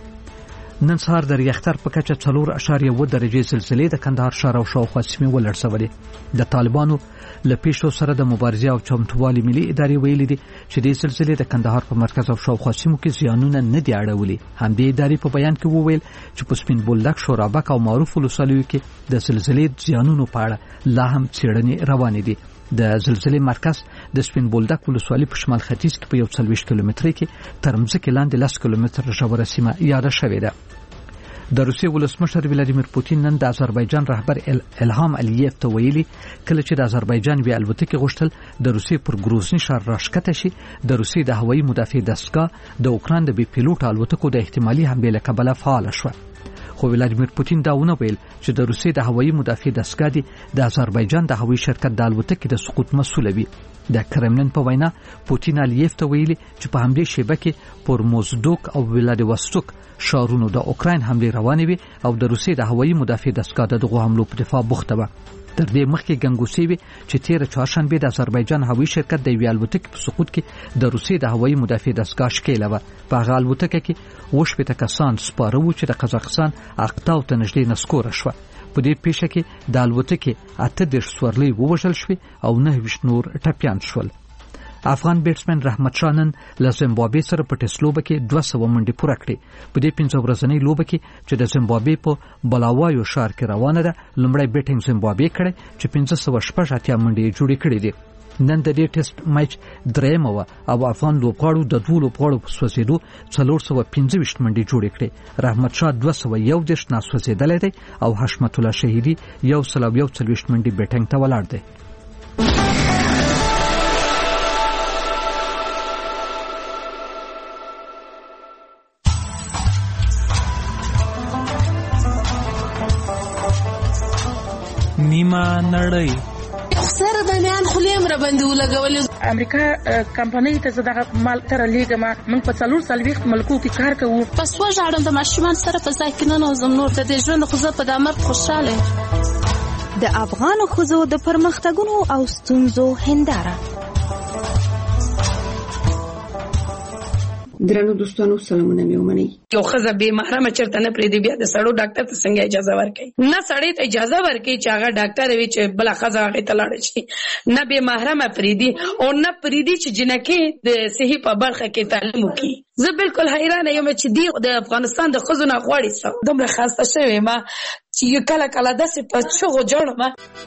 نن سهار د ریختر په کچه څلور اشاریه اووه درجې زلزلې د کندهار ښار او شاوخوا سیمې ولړزولې. د طالبانو له پیښو سره د مبارزې او چمتووالي ملي ادارې ویلي دي چې د زلزلې د کندهار په مرکز او شاوخوا سیمو کې زیانونه نه دي اړولي. همدې ادارې په بیان کې وویل چې په سپین بولدک، شورابک او معروف ولسوالیو کې د زلزلې زیانونو په اړه لا هم څېړنې روانې دي. د زلزلې مرکز د سپین بولدک ولسوالي په شمال ختیځ کې په یو څلوېښت کیلومترۍ کې تر مځکې لاندې لس کیلومتره ژوره سیمه یاده شوې ده. د روسیې ولسمشر ولادیمیر پوتین نن د آذربایجان رهبر الهام الیف ته ویلي کله چې د آذربایجان بیا الوتکې غوښتل د روسیې پر ګروزني ښار راښکته شي، د روسیې د هوایي مدافع دستګاه د اوکراین د بې پیلوټ الوتکو د احتمالي حملې له کبله فعاله شوه. خو ولادیمیر پوتین دا ونه ویل چې د روسیې د هوایي مدافع دستګاه دی د آذربایجان د هوایي شرکت د الوتکې د سقوط مسؤل وي. د کرملین په وینا پوتین الیف ته ویلي چې په همدې شیبه کې پر موزدوک او ولادیواستوک ښارونو د اوکراین حملې روانې وي او د روسیې د هوایي مدافع دستګاه د دغو حملو په دفاع بوخته وه. تر دې مخکې ګنګوسې وي چې تېره چهارشنبې د آذربایجان هوایي شرکت د یوې الوتکې په سقوط کې د روسیې د هوایي مدافع دستګاه ښکېله وه. په هغه الوتکه کې اووه شپېته کسان سپاره وو چې د قزاقستان اقتاو ته نږدې نسکوره شوه. په دې پیښه کې د الوتکې اته دېرش سورلۍ ووژل شوې او نهه ویشت نور ټپیان شول. افغان بیټسمن رحمت شاه نن له زیمبابوې سره په ټیسټ لوبه کې دوه سوه منډې پوره کړې. په دې پنځه ورځنۍ لوبه کې چې د زیمبابوې په بلاوایو ښار کې روانه ده، لومړی بیټینګ زیمبابوې کړی چې پنځه سوه شپږ اتیا منډې یې جوړې کړې دي. نن د دې ټیسټ میچ درېیمه وه او افغان لوبغاړو د دوو لوبغاړو په سوځېدو څلور سوه پنځه ویشت منډې جوړې کړې. رحمت شاه دوه سوه یو دېرش ناسوځېدلی دی او حشمت الله شهیدي یو سل او یو څلوېښت منډې بیټینګ ته ولاړ دی. نیمه نړۍ سره د میان خلیم را باندې ولګولې. امریکا کمپنۍ ته زه دغه مال تر لېږم. موږ په څلور څلوېښت ملکو کې کار کوو. پس وژاړم د ماشومان سره په ځای کې ننوځم. نور د دې ژوند خو زه په دا مرګ خوشحاله یم. د افغانو ښځو د پرمختګونو او ستونزو هنداره. درنو دوستانو سلامونه مې ومنئ. یو ښځه بې محرمه چېرته نه پرېږدي، بیا د سړو ډاکټر ته څنګه اجازه ورکوي؟ نه سړی ته اجازه ورکوي چې هغه ډاکټر وي چې بله ښځه هغې ته لاړه شي، نه بې محرمه پرېږدي او نه پرېږدي چې جنکۍ د صحي په برخه کې تعلیم وکړي. زه بالکل حیرانه یم چې دی د افغانستان د ښځو نه غواړي څه. دومره خسته شوې یم چې کله کله داسې په چغو جوړم.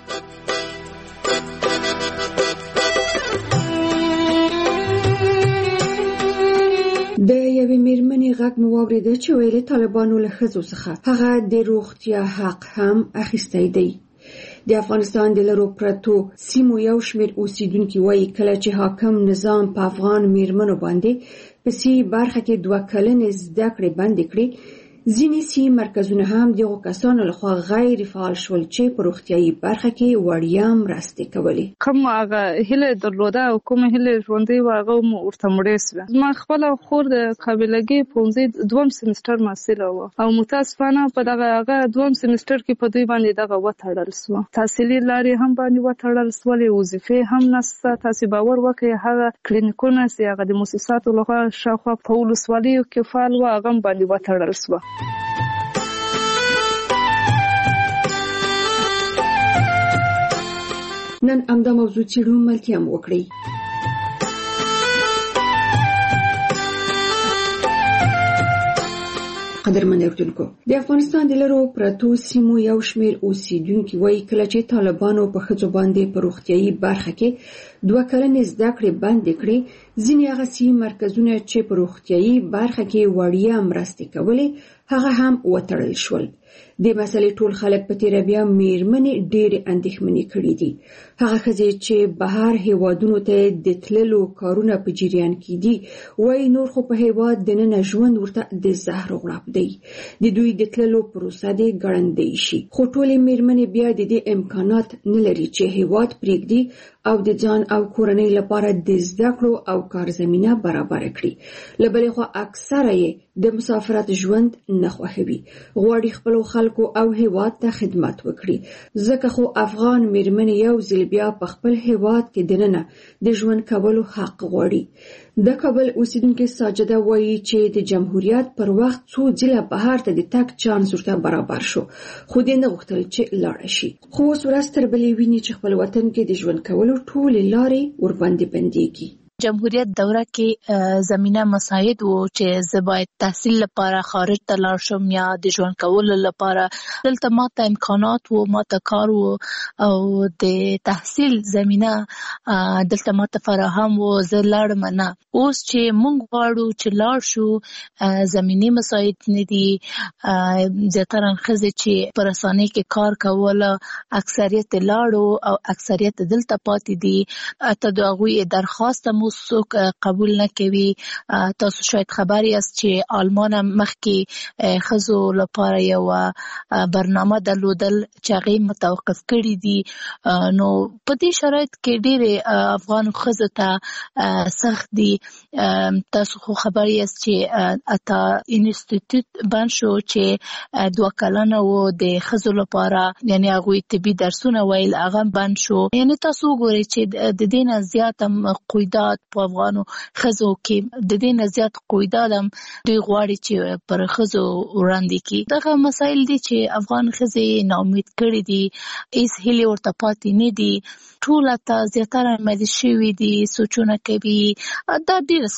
د یوې میرمنې غږ مو واورېده چې ویلې طالبانو له ښځو څخه هغه د روغتیا حق هم اخیستی دی. د افغانستان د لرو پرتو سیمو یو شمېر اوسیدونکي وایي کله چې حاکم نظام په افغان میرمنو باندې په سی برخه کې دوه کلنې زده کړې بندې کړې، ځینې سی مرکزونه هم دغو کسانو لخوا غیر فعال شول چې په روغتیایي برخه کې وړیا مرستې کولې. کوم هغه هیله درلوده او کوم هیله ژوندۍ وه هغه مو ورته مړې سوه. زما خپله خور د قابلګۍ پوهنځي دوم سمستر محصله وه او متاسفانه په دغه هغه دوم سمستر کې په دوی باندې دغه وتړل سوه. تحصیلي لارې هم باندې وتړل سولې، وظیفې هم نشته. تاسې باور وکړئ هغه کلینیکونه چې هغه د مؤسساتو لخوا شاوخوا په ولسوالیو کې فعال وه هغه هم باندې وتړل سوه. نن همدا موضوع څېړو، ملتیا مو وکړئ. قدرمن اردوونکو د افغانستان د لرو پرتو سیمو یو شمیر اوسیدونکو وایي کله چې طالبانو په ښځو باندې په روغتیايي برخه کې دوه کلنې زده کړې بندې کړې ځینې هغه سیمې مرکزونه چې په روغتیايي برخه کې وړیا مرستې کولې هغه هم وتړل شول. د مسلې ټول خلک په تیر بیا میرمنې ډېرې اندېښمنې کړې دي. هغه ښځې چې بهر هیوادونو ته د تللو کارونه په جریان کې دي وایي نور خو په هیواد دننه ژوند ورته د زهر غړپ دی. د دوی د تللو پروسه دې ګړندۍ شي خو ټولې میرمنې بیا د دې امکانات نه لري چې هیواد پرېږدي او د ځان او کورنۍ لپاره د زده کړو او کار زمینه برابر کړي. له بلې خوا اکثره یې د مسافرت ژوند نه خوښوي، غواړي خپلو خلکو او هیواد ته خدمت وکړي. ځکه خو افغان میرمنې یو ځل بیا په خپل هیواد کې دننه د ژوند کولو حق غواړي. د کابل اوسیدونکې ساجده وایي چې د جمهوریت پر وخت څو ځله بهر ته د تګ چانس ورته برابر شو خو دې نه غوښتل چې لاړه شي. خو اوس ورځ تر بلې ویني چې خپل وطن کې د ژوند کولو ټولې لارې ورباندې بندېږي. جمهوریت دوره کې زمینه مساعد وو چې زه باید تحصیل لپاره خارج ته لاړ شم یا د ژوند کولو لپاره. دلته ماته امکانات وو، ماته کار وو او د تحصیل زمینه دلته ماته فراهم وو. زه لاړم نه. اوس چې مونږ غواړو چې لاړ شو زمینی مساعد نه دي. زیاتره ښځې چې په رسانۍ کې کار کوله اکثریت لاړو او اکثریت دلته پاتې دي. اته د هغوی درخواست مو څوک قبول نه کوي. تاسو شاید خبر یاست چې آلمان مخکې ښځو لپاره یو برنامه درلودل چې هغې متوقف کړي دي. نو په دې شرایط کې ډېرې افغان ښځو ته سخت دي. تاسو خو خبر یاست چې اته انسټیټیوټ بند شو چې دوه کلنه و د ښځو لپاره، یعنې هغوی طبي درسونه ویل هغه بند شو. یعنې تاسو وګورئ چې د دې نه زیات هم قیودات په افغانو ښځو کې د دې نه زیات قیودات هم دوی غواړي چې پر ښځو وړاندې کړي. دغه مسایل دي چې افغان ښځې ناامید کړي دي، هېڅ هیلې ورته پاتې نه دي. ټوله ته زیاتره مریض شوي دي، سوچونه کوي. دا ډېره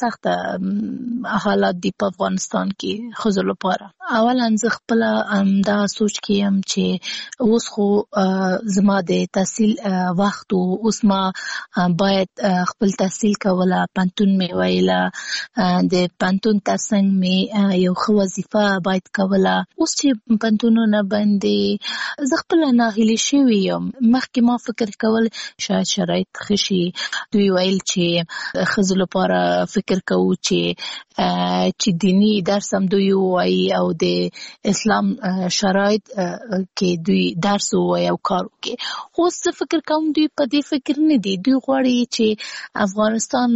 سخته حالات دي په افغانستان کې ښځو لپاره. اولا زه خپله دا سوچ کې یم چې اوس خو زما د تحصیل وخت و، اوس ما باید خپل تحصیل کوله، پنتون مې ویله، د پنتون ترڅنګ مې یو ښه وظیفه باید کوله. اوس چې پنتونونه بند دي زه خپله ناهیلې شوې یم. مخکې ما فکر کول شاید شرایط ښه شي. دوی ویل چې ښځو لپاره فکر کوو چې چې دیني درس هم دوی ووایي او د اسلام شرایط کې دوی درس ووایي او کار وکړي. خو اوس زه فکر کوم دوی په دې فکر نه دي. دوی غواړي چې افغانستان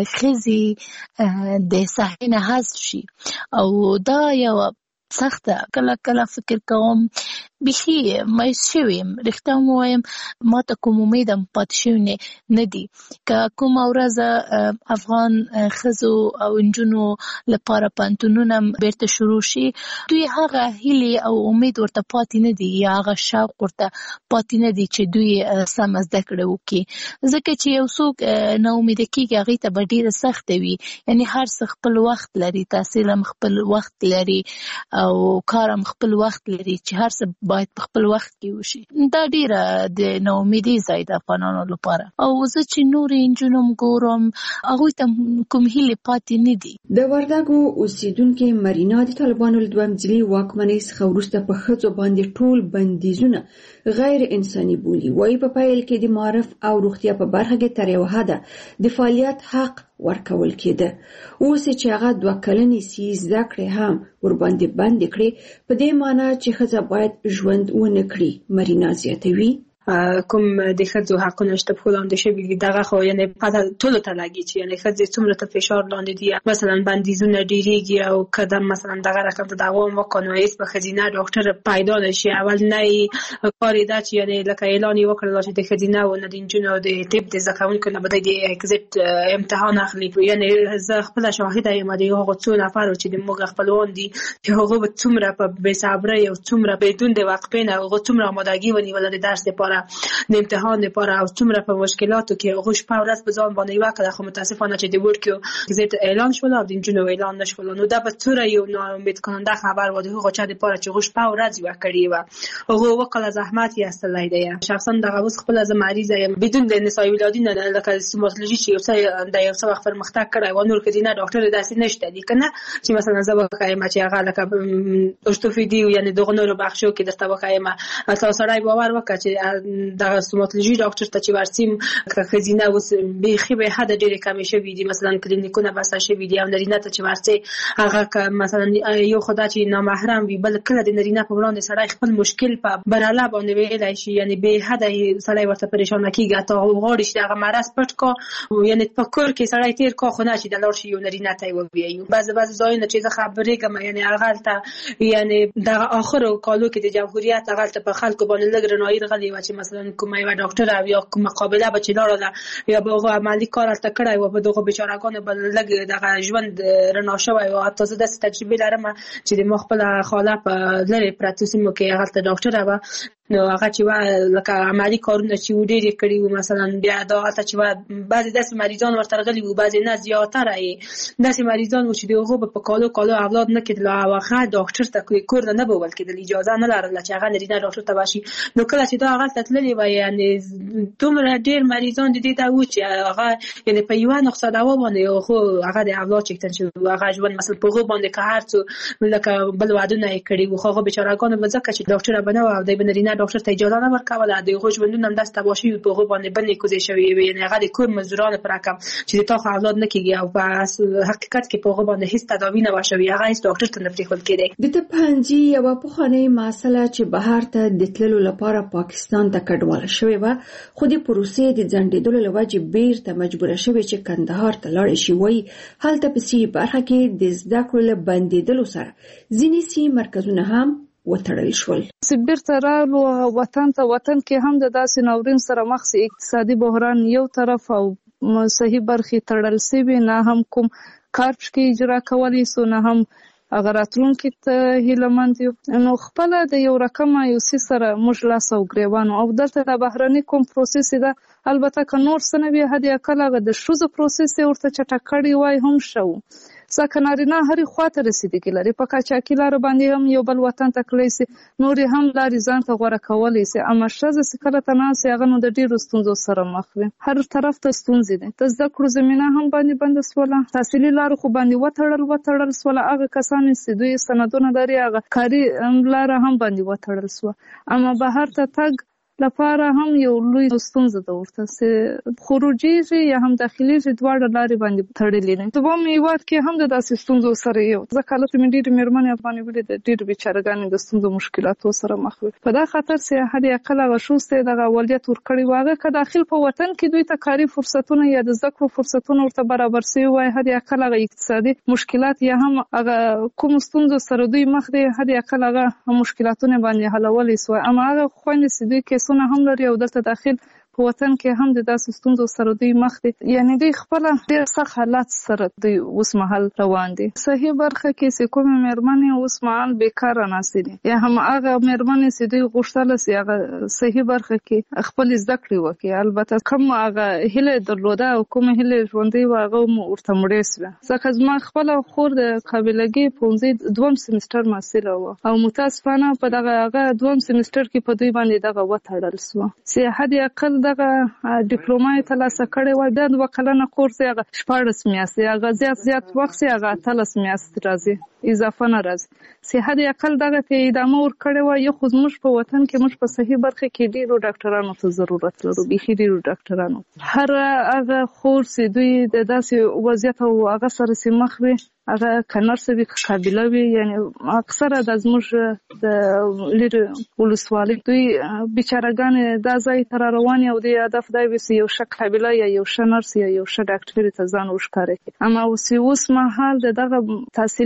ښځې د ساحې نه حذف شي او دا یو سخته. کله کله فکر کوم بیخي مایوس شوی یم. رښتیا هم ووایم ما ته کوم امید هم پاتې شوی نه دي. که کومه ورځ افغان ښځو او نجونو لپاره پوهنتونونه بیرته شروع شي دوی هغه هیلې او امید ورته پاتې نه دي یا هغه شوق ورته پاتې نه دي چې دوی سمه زده کړه وکړي. ځکه چې یو څوک ناامیده کېږي هغې ته به ډېره سخته وي. یعنې هر څه خپل وخت لري، تحصیل هم خپل وخت لري او کار هم خپل وخت لري چې هر څه باید په خپل وخت کې وشي. دا ډیره د ناامیدۍ ځای د افغانانو لپاره. او زه چې نورې نجونې هم ګورم هغوی ته کوم هیلې پاتې نه دي. د وردګو اوسیدونکې مرینا د طالبانو له دویم ځلي واکمنۍ څخه وروسته په ښځو باندې ټول بندیزونه غیر انساني بولي. وایي په پیل کې د معرف او روغتیا په برخه کې تر یو حده د فعالیت حق ورکول کېده. اوس چې هغه دوه کلنې سي زده کړې هم ورباندې بندې کړې په دې معنی چې ښځه باید ژوند ونه کړي. مرینا زیاتوي کوم د ښځو حقونه شته په لاندې شوي دي دغه خو یعنې پته ټولو ته لګي چې یعنې ښځې څومره ته فشار لاندې دي. مثلا بندیزونه ډېرېږي او که د مثلا دغه رقم ته دوام وکړو نو هېڅ به ښځینه ډاکټر پیدا نه شي. اول نه یې کار یې ده چې یعنې لکه اعلان یې وکړل چې د ښځینه او نه د نجونو د طب د زده کوونکو نه به دوی د اکزیټ امتحان اخلي. یعنې زه خپله شاهده یم د هغو څو نفرو چې زموږ خپلوان دي چې هغو به څومره په بېصبرۍ او څومره بدون د وقفې نه هغو څومره آمادګي ونیوله د درس لپاره لپاره د امتحان لپاره او څومره په مشکلاتو کې هغه شپه ورځ په ځان باندې وکړه خو متاسفانه چې د ورډ کې زیات اعلان شول او د جنو اعلان نشول نو دا به څوره یو ناامید کننده خبر و د هغه چا لپاره چې هغه شپه ورځ وکړي و هغه وکړه زحمت یې استلای دی شخصا دغه اوس خپل از مریض یم بدون د نسای ولادي نه لکه سوماتولوژي چې یو څه د یو څه وخت پرمختګ کړی و نور کدي نه ډاکټر داسې نشته دي کنه چې مثلا زه وکایم چې هغه لکه ارتوپیدي یعنی دغه نور بخشو کې درته وکایم تاسو سره باور وکړه چې د سوماتولوژي ډاکټر ته چې ورسیم خزینه اوس به به حد ډیره کم شوی دي مثلا کلینیکونه بس شوی دي او نرینه ته چې ورسي هغه مثلا یو خدای چې نامحرم وي بل کله د نرینه په وړاندې سړی خپل مشکل په براله باندې ویلای شي یعنی به حد سړی ورته پریشان کیږي ته غوړي چې هغه مرض پټ کو یعنی په کور کې سړی تیر کو خو نه چې د لور شي یو نرینه ته وویي بعض بعض ځایونه چې زه خبرې کوم یعنی هغه ته یعنی د اخر کالو کې د جمهوریت هغه ته په خلکو باندې لګ رنایي غلي و چې مثلا کومه یو ډاکټر او یا کومه مقابله به چې لاړه یا به هغه عملی کار ته کړای و په دغه بیچارهګانو بل لګ دغه ژوند رڼا شوی او تاسو د تجربه لرم چې د مخبل خاله په لری پراتوسیمو کې هغه ډاکټر و نو هغه چې لکه عملی کارونه چې وډېری کړی و مثلا بیا دا ته چې بعضی داسې مریضان ورته غلي وو بعضی نه زیاتره یې داسې مریضان و چې دغه په کالو کالو اولاد نه کېدل او هغه ډاکټر ته کور نه بول کېدل اجازه نه لرله چې هغه نرینه ډاکټر ته باشي نو کله چې دا هغه تللی و یعنی دومره ډېر مریضان د دې ته و چې هغه یعنی په یو نقصه دوا باندې خو هغه د اولاد چکتن شو هغه ژوند مثلا په هغه باندې که هر څو لکه بل وعده نه کړی و خو هغه بیچارهګان به ځکه چې ډاکټر بنو او د بنرینه ډاکټر ته اجازه نه ورکوله د هغه ژوندونه هم داسته باشي په هغه باندې باندې کوزي شوی وي یعنی هغه د کور مزدورانو پر رقم چې تا خو اولاد نه کیږي او په حقیقت کې په هغه باندې هیڅ تداوی نه وشوي هغه هیڅ ډاکټر ته نه پریښول کېږي د تپانجي یو پخوانی مسله چې بهر ته د تللو لپاره پاکستان ته کډواله شوی و خو د پروسې د ځنډېدلو لوجه بیرته مجبور شوی چې کندهار ته لاړ شي وای هلته په سی برخه کې د زده کړو بندیدلو سره ځینې سی مرکزونه هم وتړل شول سبیر ترالو وطن ته وطن کې هم د داسې ناورین سره مخ سي اقتصادي بحران یو طرف او صحیح برخې تړل سوي نه هم کوم کار کې اجرا کولی سو نه هم اگر اترونکو ته هیلمند نو خپل د یو رقم یو سی سره موږ لاس او ګریوانو او دلته د بهرني کوم پروسس ده البته که نور سنوي هدي کله د شوزو پروسس ورته چټکړی وای هم شو ځکه نارینه هرې خواته رسیدګي لري په قاچاقي لاره باندې هم یو بل وطن ته کړی سي نور هم لارې ځان ته غوره کولی سي اما ښځه چې کله ته ناست هغه نو د ډېرو ستونزو سره مخ وي هر طرف ته ستونزې دي د زده کړو زمینه هم باندې بنده سوله تحصیلي لارو خو باندې وتړل وتړل سوله هغه کسان چې دوی سندونه لري هغه کاري لاره هم باندې وتړل سوه اما بهر ته تګ لپاره هم یو لوی ستونزه ده ورته چې خروجي یا هم داخلي دواړه لارې باندې تړلې نه دوم هیواد کې هم د داسې ستونزو سره یو ځکه لته مې ډېرې مېرمنې افغانې ولې د ډېرو بیچارهګانې د ستونزو مشکلاتو سره مخ وي په دا خاطر چې هر عقل هغه شوسته دغه اولادیت ورکړي واغه که داخل په وطن کې دوی ته کاري فرصتونه یا د زده کړو فرصتونه ورته برابر شوي وای هر عقل هغه اقتصادي مشکلات یا هم هغه کوم ستونزو سره دوی مخ دي هر عقل هغه مشکلاتونه باندې حلولی سو اما هغه خويندې چې دوی کې سونه هم لري او دلته داخل په وطن کې هم د داسې ستونزو سره دوی مخ دي یعنی دوی خپل ډېر سخت حالات سره دوی اوس مهال روان دي صحیح برخه کې چې کومه مېرمنې اوس مهال بیکاره ناستې دي یا هم هغه مېرمنې چې دوی غوښتل چې هغه صحیح برخه کې خپل زده کړې وکړي البته کوم هغه هیله درلوده او کوم هیله ژوندۍ و هغه ورته مړې سوه ځکه زما خپل خور د قابلګۍ پوهنځي دوم سیمسټر محصله وه او متاسفانه په دغه هغه دوم سیمسټر کې په دوی باندې دغه وتړل سوه چې حد اقل دغه ډیپلوما یې ترلاسه کړې وای بیا دوه کلنه کورس یې هغه شپاړس میاشتې هغه زیات زیات وخت یې هغه اتلس میاشتې راځي اضافه نه راځي چې حد اقل دغه ته ادامه ورکړې وای یو خو زموږ په وطن کې موږ په صحیح برخه کې ډېرو ډاکټرانو ته ضرورت لرو بیخي ډېرو ډاکټرانو هر هغه خور چې دوی د داسې وضعیت او هغه سره چې مخ وي هغه کنرس وی قابله وي یعنی اکثره د زموږ د لیر ولسوالۍ دوی بیچارهګان د ځای تر روان او د هدف دی وسی یو شک قابله یا یو شنرس یا یو ش ډاکټر ته ځان وښکاري اما اوس اوس مهال دغه تحصیلي لارې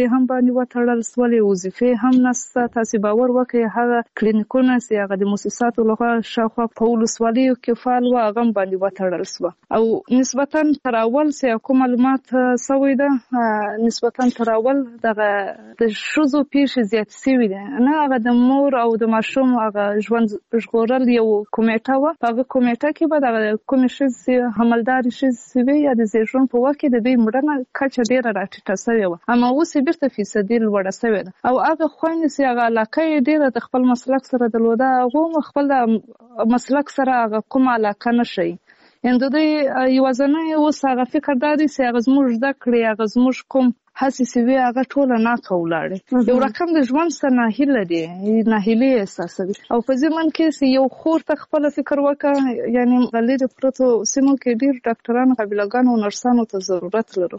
هم باندې وتړل سولې، وظیفې هم نشته. تاسو باور وکړئ هغه کلینیکونه چې هغه د مؤسساتو لخوا شاوخوا په ولسوالیو کې فعال وو هغه باندې وتړل سوه، او نسبتا تر اول چې کوم معلومات سوی ده نسبتا تر اول دغه د ښځو پیښې زیات سوي دي، نه هغه د مور او د ماشوم هغه ژوند ژغورل یو کمیټه وه، په هغه کمیټه کې به دغه کومې ښځې حملدارې ښځې وې یا د زیږون په وخت کې د دوی مړینه کچه ډېره راټیټه سوې وه، اما اوس یې بیرته فیصدي لوړه سوې ده. او هغه خویندې چې هغه علاقه یې ډېره د خپل مسلک سره درلوده هغو خپل مسلک سره هغه کومه علاقه نه ښیي. یعنې د دوی یوازینی اوس هغه فکر دا دی چې هغه زموږ زده کړې هغه زموږ کوم هڅې چې وې هغه ټوله ناکه ولاړې، یو رقم د ژوند څخه ناهیله دي، ناهیلي احساسوي. او په ضمن کې چې یو خور ته خپله فکر وکړه، یعنې غلې پرتو سیمو کې ډېر ډاکټرانو قابلهګانو او نرسانو ته ضرورت لرو.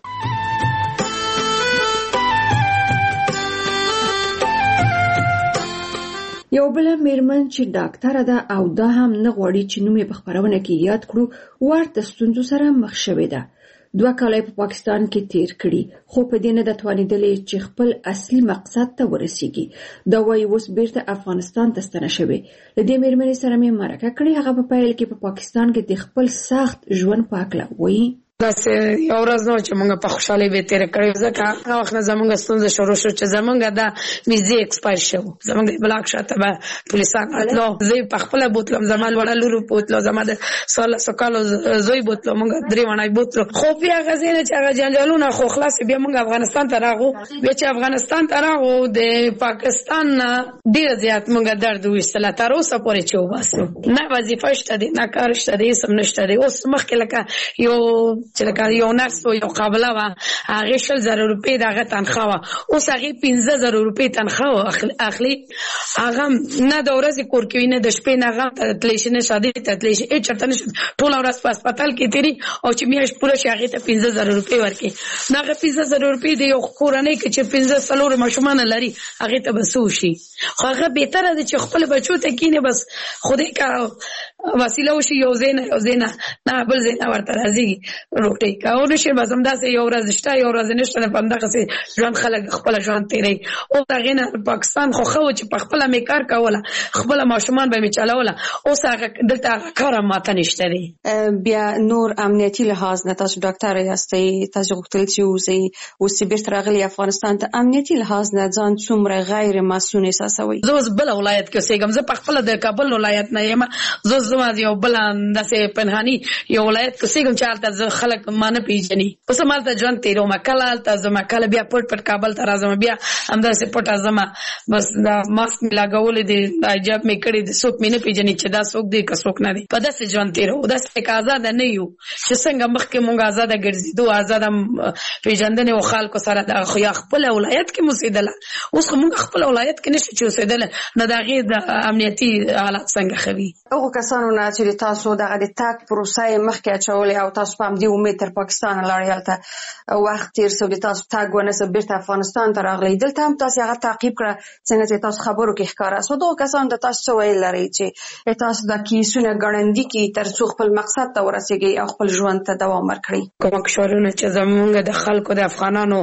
یو بل میرمن چې ډاکټره ده او دا هم نه غواړي چې نوم یې په خپرونه کې یاد کړو ورته ستونزو سره مخ شوې ده. دوه کاله په پاکستان کې تیر کړي خو په دې نه ده توانېدلې چې خپل اصلي مقصد ته ورسیږي. دا وایي اوس بیرته افغانستان ته ستنه شوې. له دې میرمنې سره مې مرکه کړې، هغه په پیل کې په پاکستان کې د خپل سخت ژوند په هکله وایي. داسې یو ورځ نه چې موږ په خوشحالۍ به تېره کړې، ځکه هغه وخت نه زموږ ستونزه شروع شو چې زموږ دا ویزې ایکسپایر شو، زموږ د بلاک شاته به پولیسان راتلو، زه په خپله بوتلم، زما لوړه لور بوتلو، زما د څوارلسو کالو زوی بوتلو، موږ درې واړه بوتلو. خو بیا هغه ځای نه چې هغه جنجالونه خو خلاص بیا موږ افغانستان ته راغو. بیا چې افغانستان ته راغو د پاکستان نه ډېر زیات موږ درد وویستله، تر اوسه پورې چې وباسو نه وظیفه شته دی نه کار شته دی، هېڅ هم نشته دی. اوس مخکې لکه یو چې لکه یو نرس و یو قابله وه، هغې شل زره روپۍ د هغه تنخواه وه، اوس هغې پنځه زره روپۍ تنخواه اخلي. هغه نه د ورځې کور کې وي نه د شپې نه هغه ته تلی شي نه شادۍ ته تلی شي، هېڅ چېرته نه شي، ټوله ورځ په هسپتال کې تېري او چې میاشت پوره شي هغې ته پنځه زره روپۍ ورکړي. نو هغه پنځه زره روپۍ د یو کورنۍ کې چې پنځه څلور ماشومان لري هغې ته به څه وشي؟ خو هغه بهتره ده چې خپل بچو ته کښېني بس خدای کا وسیله وشي، یو ځای نه یو ځای نه نه بل ځای نه ورته راځي روټۍ که ونشي بس همداسې یو ورځ شته یو ورځ نشته، په همدغسې ژوند خلک خپله ژوند تېروي. اوس هغې نه پاکستان خو ښه و چې په خپله مې کار کوله، خپله ماشومان به مې چلوله، اوس هغه دلته هغه کار هم ماته نشته دی. بیا نور امنیتي لحاظ نه تاسو ډاکټره یاستئ، تاسو غوښتل چې اوسئ، اوس چې بیرته راغلي افغانستان ته، امنیتي لحاظ نه ځان څومره غیر مسؤل احساسوئ؟ زه اوس بله ولایت کې اوسېږم، زه په خپله د کابل ولایت نه یم، زه زما یو بله داسې پنهاني یو ولایت کې اوسېږم چې هلته زه خلک ما نه پېژني. اوس هم هلته ژوند تېروم، کله هلته ځم کله بیا پټ پټ کابل ته راځم، بیا همداسې پټه ځم، بس دا ماسک مې لګولی دی، دا حجاب مې کړی دی، څوک مې نه پېژني چې دا څوک دی که څوک نه دی. په داسې ژوند تېروو، داسې که ازاده نه یو چې څنګه مخکې مونږ ازاده ګرځېدو، ازاده پېژندنې و خلکو سره، دا خو یا خپله ولایت کې مو اوسېدله، اوس خو مونږ خپله ولایت کې نشو چې اوسېدله، نو د هغې د امنیتي حالات څنګه ښه وي؟ هغو کسانو نه چې تاسو دغه د تګ پروسه یې مخکې اچولې او تاسو په همدې امید تر پاکستان لاړئ، هلته وخت تېر شو، د تاسو تګ ونه شو، بیرته افغانستان ته راغلئ، دلته هم تاسو هغه تعقیب کړه څنګه چې تاسو خبرو کې ښکاره شو. دغو کسانو ته تاسو څه ویل لرئ چې تاسو دا کیسونه ګړندي کړي تر څو خپل مقصد ته ورسېږئ او خپل ژوند ته دوام ورکړئ؟ کوم کشورونه چې زموږ د خلکو د افغانانو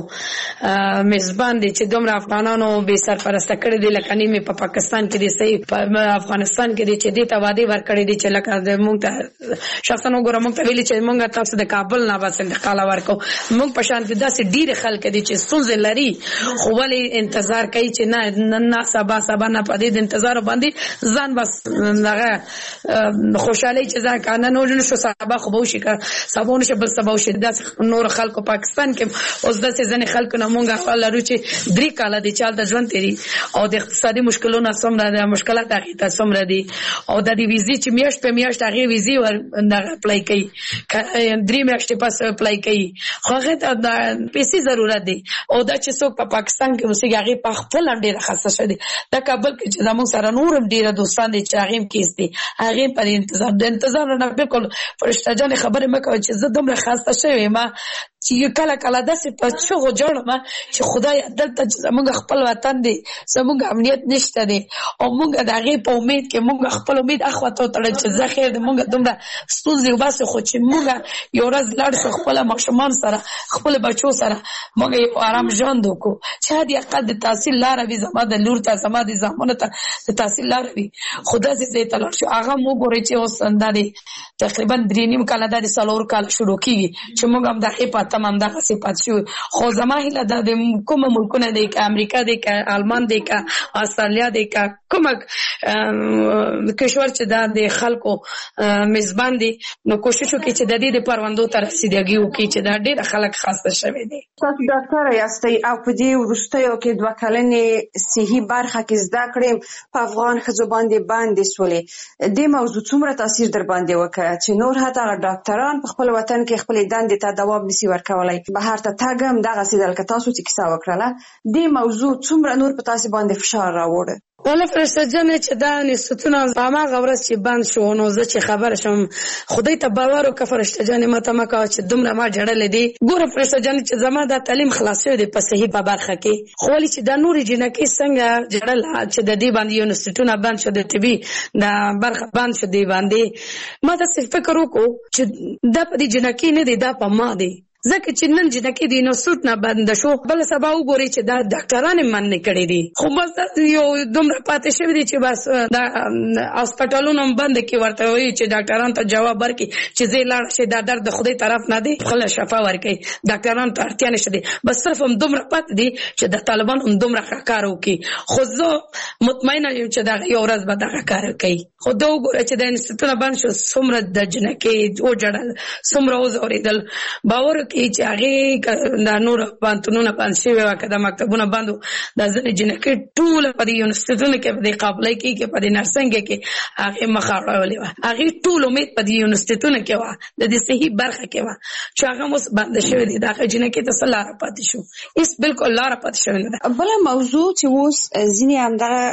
میزبان دي چې دومره افغانانو بې سرپرسته کړي دي، لکه نیمې په پاکستان کې دي، صحیح په افغانستان کې دي چې دې ته وعدې ورکړي دي چې لکه موږ ته شخصا وګوره موږ ته ویلي چې موږ تاسو د کابل نه بس انتقاله ورکو، موږ په شان کې داسې ډېرې خلک دي چې ستونزې لري خو ولې انتظار کوي چې نه نن نه سبا سبا نه په دې د انتظار باندې ځان بس هغه خوشحالۍ چې ځان که نن وژنو شو سبا خو به وشي، که سبا ونشي بل سبا وشي. داسې نور خلکو پاکستان کې اوس داسې ځینې خلکو نه موږ احوال لرو چې درې کاله دي چې هلته ژوند تېري او د اقتصادي مشکلونه څومره د مشکلات هغې ته څومره دي او د دې ویزې چې میاشت په میاشت هغې ویزې ور اپلای کوي، درې میاشتې پس اپلای کوي، خو هغې ته د پیسې ضرورت دی. او دا چې څوک په پاکستان کې اوسېږي هغې په خپله هم ډېره خسته شوې دي. دا کابل کې چې زموږ سره نور هم ډېره دوستان دي چې هغې هم کیس دي، هغې په انتظار د انتظار نه بالکل فرشته جانې خبرې مه کوه چې زه دومره خسته شوې یم چې کله کله داسې په چغو جوړم چې خدای دلته چې زموږ خپل وطن دی زموږ امنیت نشته دی او موږ د هغې په امید کې موږ خپل امید اخواته وتړل چې زه خیر دی موږ دومره ستونزې وباسو خو چې موږ یو ورځ لاړ شو خپله ماشومان سره خپل بچو سره موږ یو آرام ژوند وکړو چې حد اقل د تحصیل لاره وي زما د لور ته زما د زامنو ته د تحصیل لاره وي خو داسې ځای ته لاړ شو هغه موږ وګورئ چې اوس دا دی تقریبا درې نیم کاله دا د څلور کاله شروع کېږي چې موږ هم د هغې په تمه همدغسې پاتې شو خو زما هیله دا د کومه ملکونه دی که امریکا دی که آلمان دی که استرالیا دی که کومه کشور چې دا د خلکو میزبان دی نو کوشش وکړي چې د دې د پروندو ته رسیدګي وکړي چې دا ډېر خلک خسته شوي دي. تاسو ډاکټره یاستئ او په دې وروستیو کې دوه کلنې صحي برخه کې زده کړې په افغان ښځو باندې باندې سولې دې موضوع څومره تاثیر در باندې وکړ چې نور حتی هغه ډاکټران په خپل وطن کې خپلې دندې ته دوام نشي ورکولی بهر ته تګ هم دغسې دل که تاسو چې کیسه وکړله دې موضوع څومره نور په تاسې باندې فشار راوړه؟ والا فرشته جانې چې دا نستونه په هماغه ورځ چې بند شو نو زه چې خبره شم خدای ته باور وکړه فرشته جانې ما ته مه کوه چې دومره ما جړلې دي ګوره فرشته جانې چې زما دا تعلیم خلاص شوی دی په صحي په برخه کې خو ولې چې دا نورې جینکۍ څنګه جړله چې د دې باندې یونیورسټونه بند شو د طبي دا برخه بند شو دې باندې ما داسې فکر وکړو چې دا په دې جینکۍ نه دی دا په ما دی ځکه چې نن جنکۍ د یونیورسټ نه بند شو بل سبا وګورئ چې دا ډاکټران یې منع کړي دي خو بس یو دومره پاتې شوي دي چې بس دا هسپتالونه هم بند کړي ورته وایي چې ډاکټران ته جواب ورکړي چې زه لاړ شي دا درد د خدای طرف نه دی خپله شفا ورکړي ډاکټرانو ته اړتیا نشته دی بس صرف هم دومره پاتې دي چې د طالبان هم دومره ښه کار وکړي خو زه مطمئنه یم چې دغه یو ورځ به دغه کار کوي خو دا وګوره چې د انسټیټونه بند شو څومره د جنکۍ وجړل څومره وځورېدل باور چې هغې دا نور پوهنتونونه بند شوي وه که دا مکتبونه بند وو دا ځینې جنکۍ ټوله په دې یونیورسټیټونو کې په دې قابلۍ کې کې په دې نرسنګ کې هغې مخه اړولې وه هغې ټول امید په دې یونیورسټیټونو کې وه د دې صحي برخه کې وه چې هغه هم اوس بنده شوي دي د هغې جنکۍ ته څه لاره پاتې شو هېڅ بلکل لاره پاتې شوې نه ده. بله موضوع چې اوس ځینې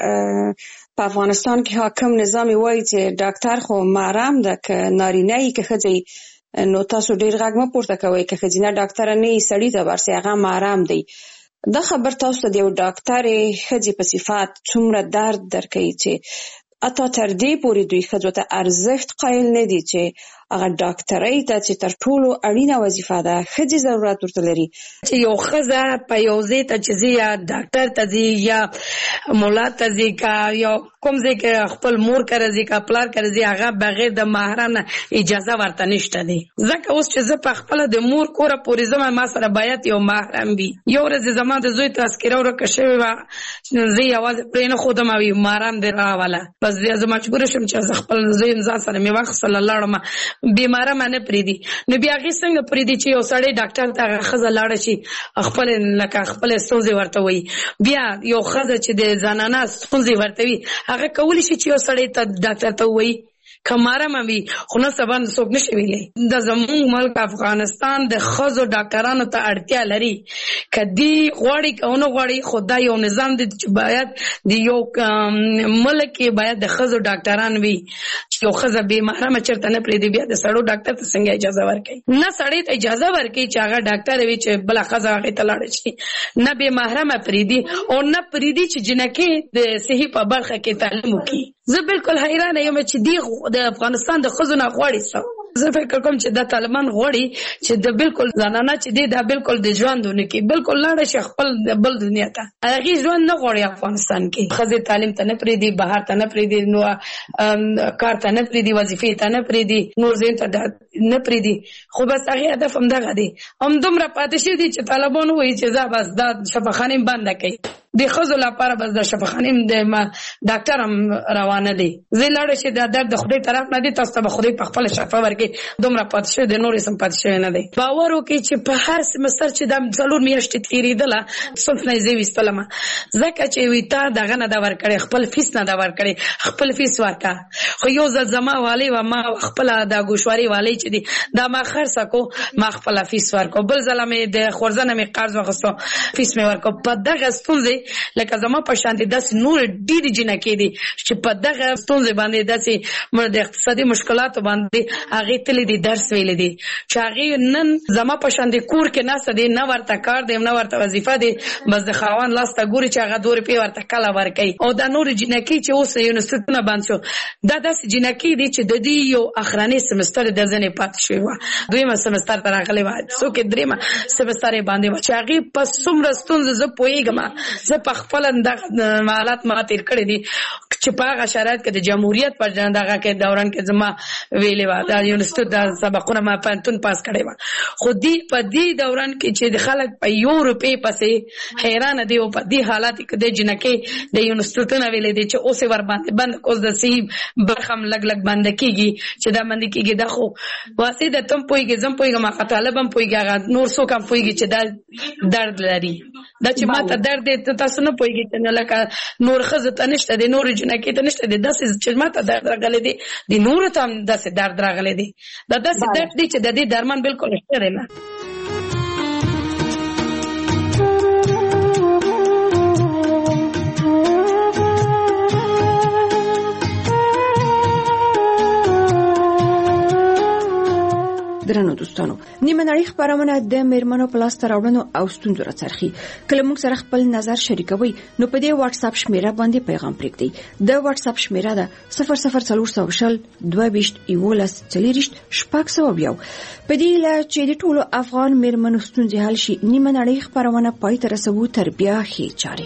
همدغه په افغانستان کې حاکم نظام وایي چې ډاکټر خو محرم ده که نارینه یي که ښځه نو تاسو ډیر غږ مه پورته کوئ که ښځینه ډاکټره نه یي سړي ته ورسئ هغه محرم دی دا خبر تاسو ته د یو ډاکټرې ښځې په صفت څومره درد درکوي چې حتی تر دې پورې دوی ښځو ته ارزښت قایل نه دي چې هغه ډاکټرۍ ته چې تر ټولو اړینه وظیفه ده ښځې ضرورت ورته لري چې یو ښځه په یو ځای ته چې ځي یا ډاکټر ته ځي یا ملا ته ځي که یا کوم ځای کې خپل مور کره ځي که پلار کره ځي هغه بغیر د محرم نه اجازه ورته نشته دی ځکه اوس چې زه په خپله د مور کوره پورې ځم ما سره باید یو محرم وي یو ورځ زما د زوی تذکره ورکه شوې وه زه یې یوازې پرې نه ښودم او محرم دې راوله بس زه مجبوره شم چې زه خپل زوی ځان سره مې واخیستله لاړم بیماره ما نه پرېږدي نو بیا هغې څنګه پرېږدي چې یو سړی ډاکټر ته هغه ښځه لاړه شي خپلې لکه خپلې ستونزې ورته وایي بیا یو ښځه چې د زنانه ستونزې ورته وي هغه کولی شي چې یو سړی ته ډاکټر ته ووایي که محرمه وي خو نن سبا څوک نشي ویلی د زموږ ملک افغانستان د ښځو ډاکټرانو ته اړتیا لري که دې غواړي که ونه غواړي خو دا یو نظام دی چې باید د یو ملک کې باید د ښځو ډاکټران وي چې یو ښځه بې محرمه چېرته نه پرېږدي بیا د سړو ډاکټر ته څنګه اجازه ورکوي نه سړی ته اجازه ورکوي چې هغه ډاکټر وي چې بله ښځه هغې ته لاړه شي نه بې محرمه پرېږدي او نه پرېږدي چې جنکۍ د صحي په برخه کې تعلیم وکړي زه بالکل حیرانه یم چې دی د افغانستان د ښځو نه غواړي څه زه فکر کوم چې دا طالبان غواړي چې د بالکل زنانه چې دی دا بالکل د ژوند ونه کړي بالکل لاړه شي خپل د بل دنیا ته هغې ژوند نه غواړي افغانستان کې ښځې تعلیم ته نه پرېږدي بهر ته نه پرېږدي نو کار ته نه پرېږدي وظیفې ته نه پرېږدي نور ځایونو ته نه پرېږدي خو بس هغې هدف همدغه دی همدومره پاتې شوي دي چې طالبان ووایي چې زه بس دا شفاخانې بنده کوي د ښځو لپاره بس د شفاخانې د ډاکټر هم روانه دی زه لاړه شي دا درد د خدای طرف نه دی تاسو ته به خدای په خپله شفا ورکړي دومره پاتې شوی دی نور یې پاتې شوی نه دی باور وکړئ چې په هر سمستر چې دا څلور میاشتې تېرېدله صنف نه یې زه ویستلمه ځکه چې وي تا دغه نه ده ورکړی خپل فیس نه ده ورکړی خپل فیس ورکړه خو یو ځل زما والی وه ما خپله د ګوشواري والی چې دی دا ما خرڅه کو ما خپله فیس ورکړو بل ځله مې د خورزه نه مې قرض واخیستو فیس مې ورکړو په دغه ستونزې لکه زما په شان دي داسې نور ډېرې جنکې دي چې په دغه ستونزې باندې داسې د اقتصادي مشکلاتو باندې هغې تللی دي درس ویلی دي چې هغې نن زما په شان دي کور کې ناسته دي نه ورته کار دی نه ورته وظیفه دی بس د خاوند لاس ته ګوري چې هغه دوه روپۍ ورته کله ورکوي او دا نورې جنکې چې اوس یونیورسټونه بند شو دا داسې جنکې دي چې د دوی یو اخرنی سمستر د ځنې پاتې شوې وه دویمه سمستر ته راغلې وه څوک یې درېیمه سمستر یې باندې وه چې هغې په څومره ستونزو زه پوهېږم زه په خپله دغه حالات ما تېر کړي دي چې په هغه شرایط کې د جمهوریت په دغه کې دوران کې زما ویلې وه دا یونیورسټي د سبقونه ما پوهنتون پاس کړی وه خو دې په دې دوران کې چې د خلک په یو روپۍ پسې حیرانه دي او په دې حالات کې د جنکۍ د یونیورسټونه ویلې دي چې اوس یې ورباندې بند اوس د صحي برخه هم لږ لږ بنده کېږي چې دا بنده کېږي دا خو واسې د ته هم پوهېږي زه هم پوهېږم هغه طالب هم پوهېږي هغه نور څوک هم پوهېږي چې دا درد لري دا چې ما ته درد دی تاسو نه پوهېږي چې نه لکه نور ښځو ته نشته دی نورې جنکۍ ته نشته دی داسې چې ما ته درد راغلی دی د نورو ته هم داسې درد راغلی دی دا داسې درد دی چې د دې درمان بالکل شته دی نه درنو دوستانو نیمه نړۍ خپرونه د میرمنو په لاسته راوړنو او ستونزو راڅرخي کله موږ سره خپل نظر شریکوي نو په دې واتس اپ شمیره باندې پیغام پرېږدئ د واتس اپ شمیره ده صفر صفر څلور سوه شل دوه ویشت یولس څلېرویشت شپږ سوه یو په دې هیله چې د ټولو افغان میرمنو ستونزې حل شي نیمه نړۍ خپرونه پای ته رسوو تر بیا ښې چارې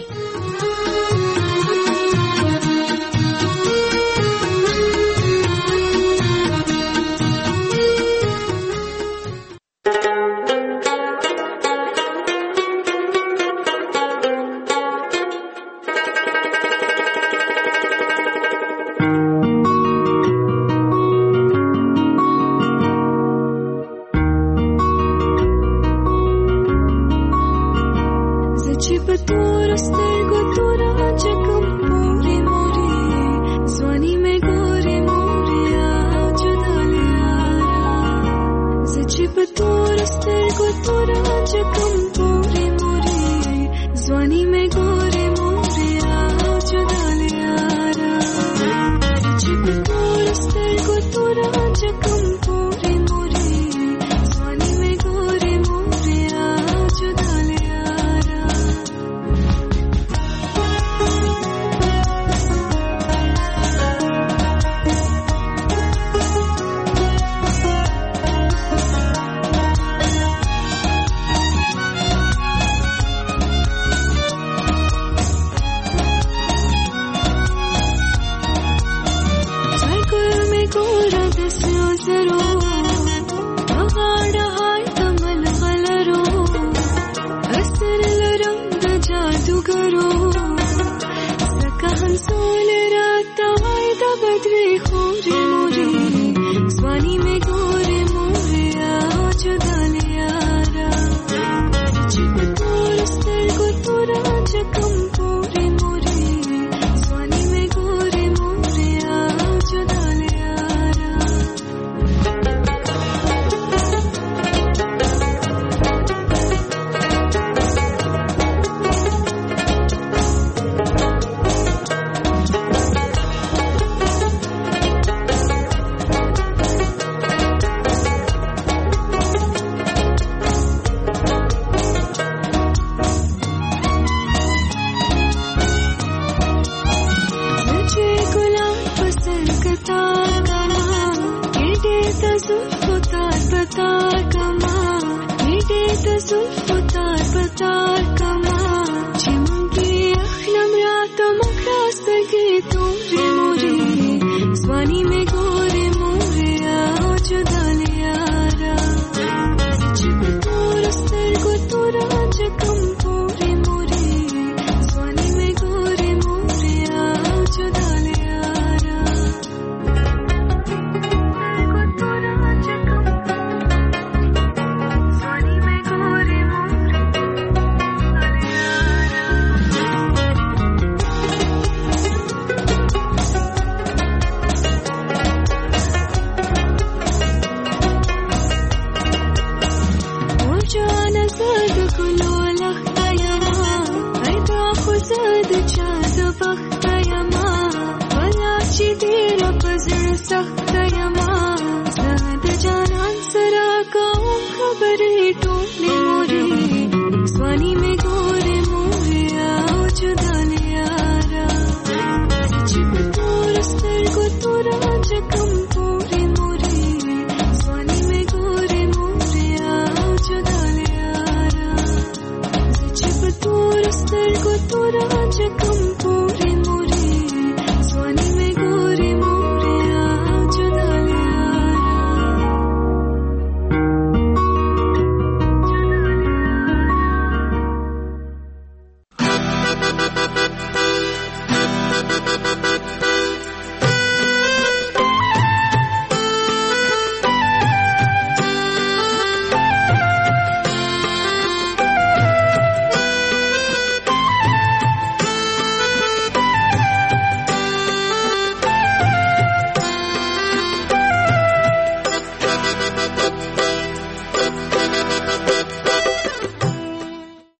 سترګو تور چې کوم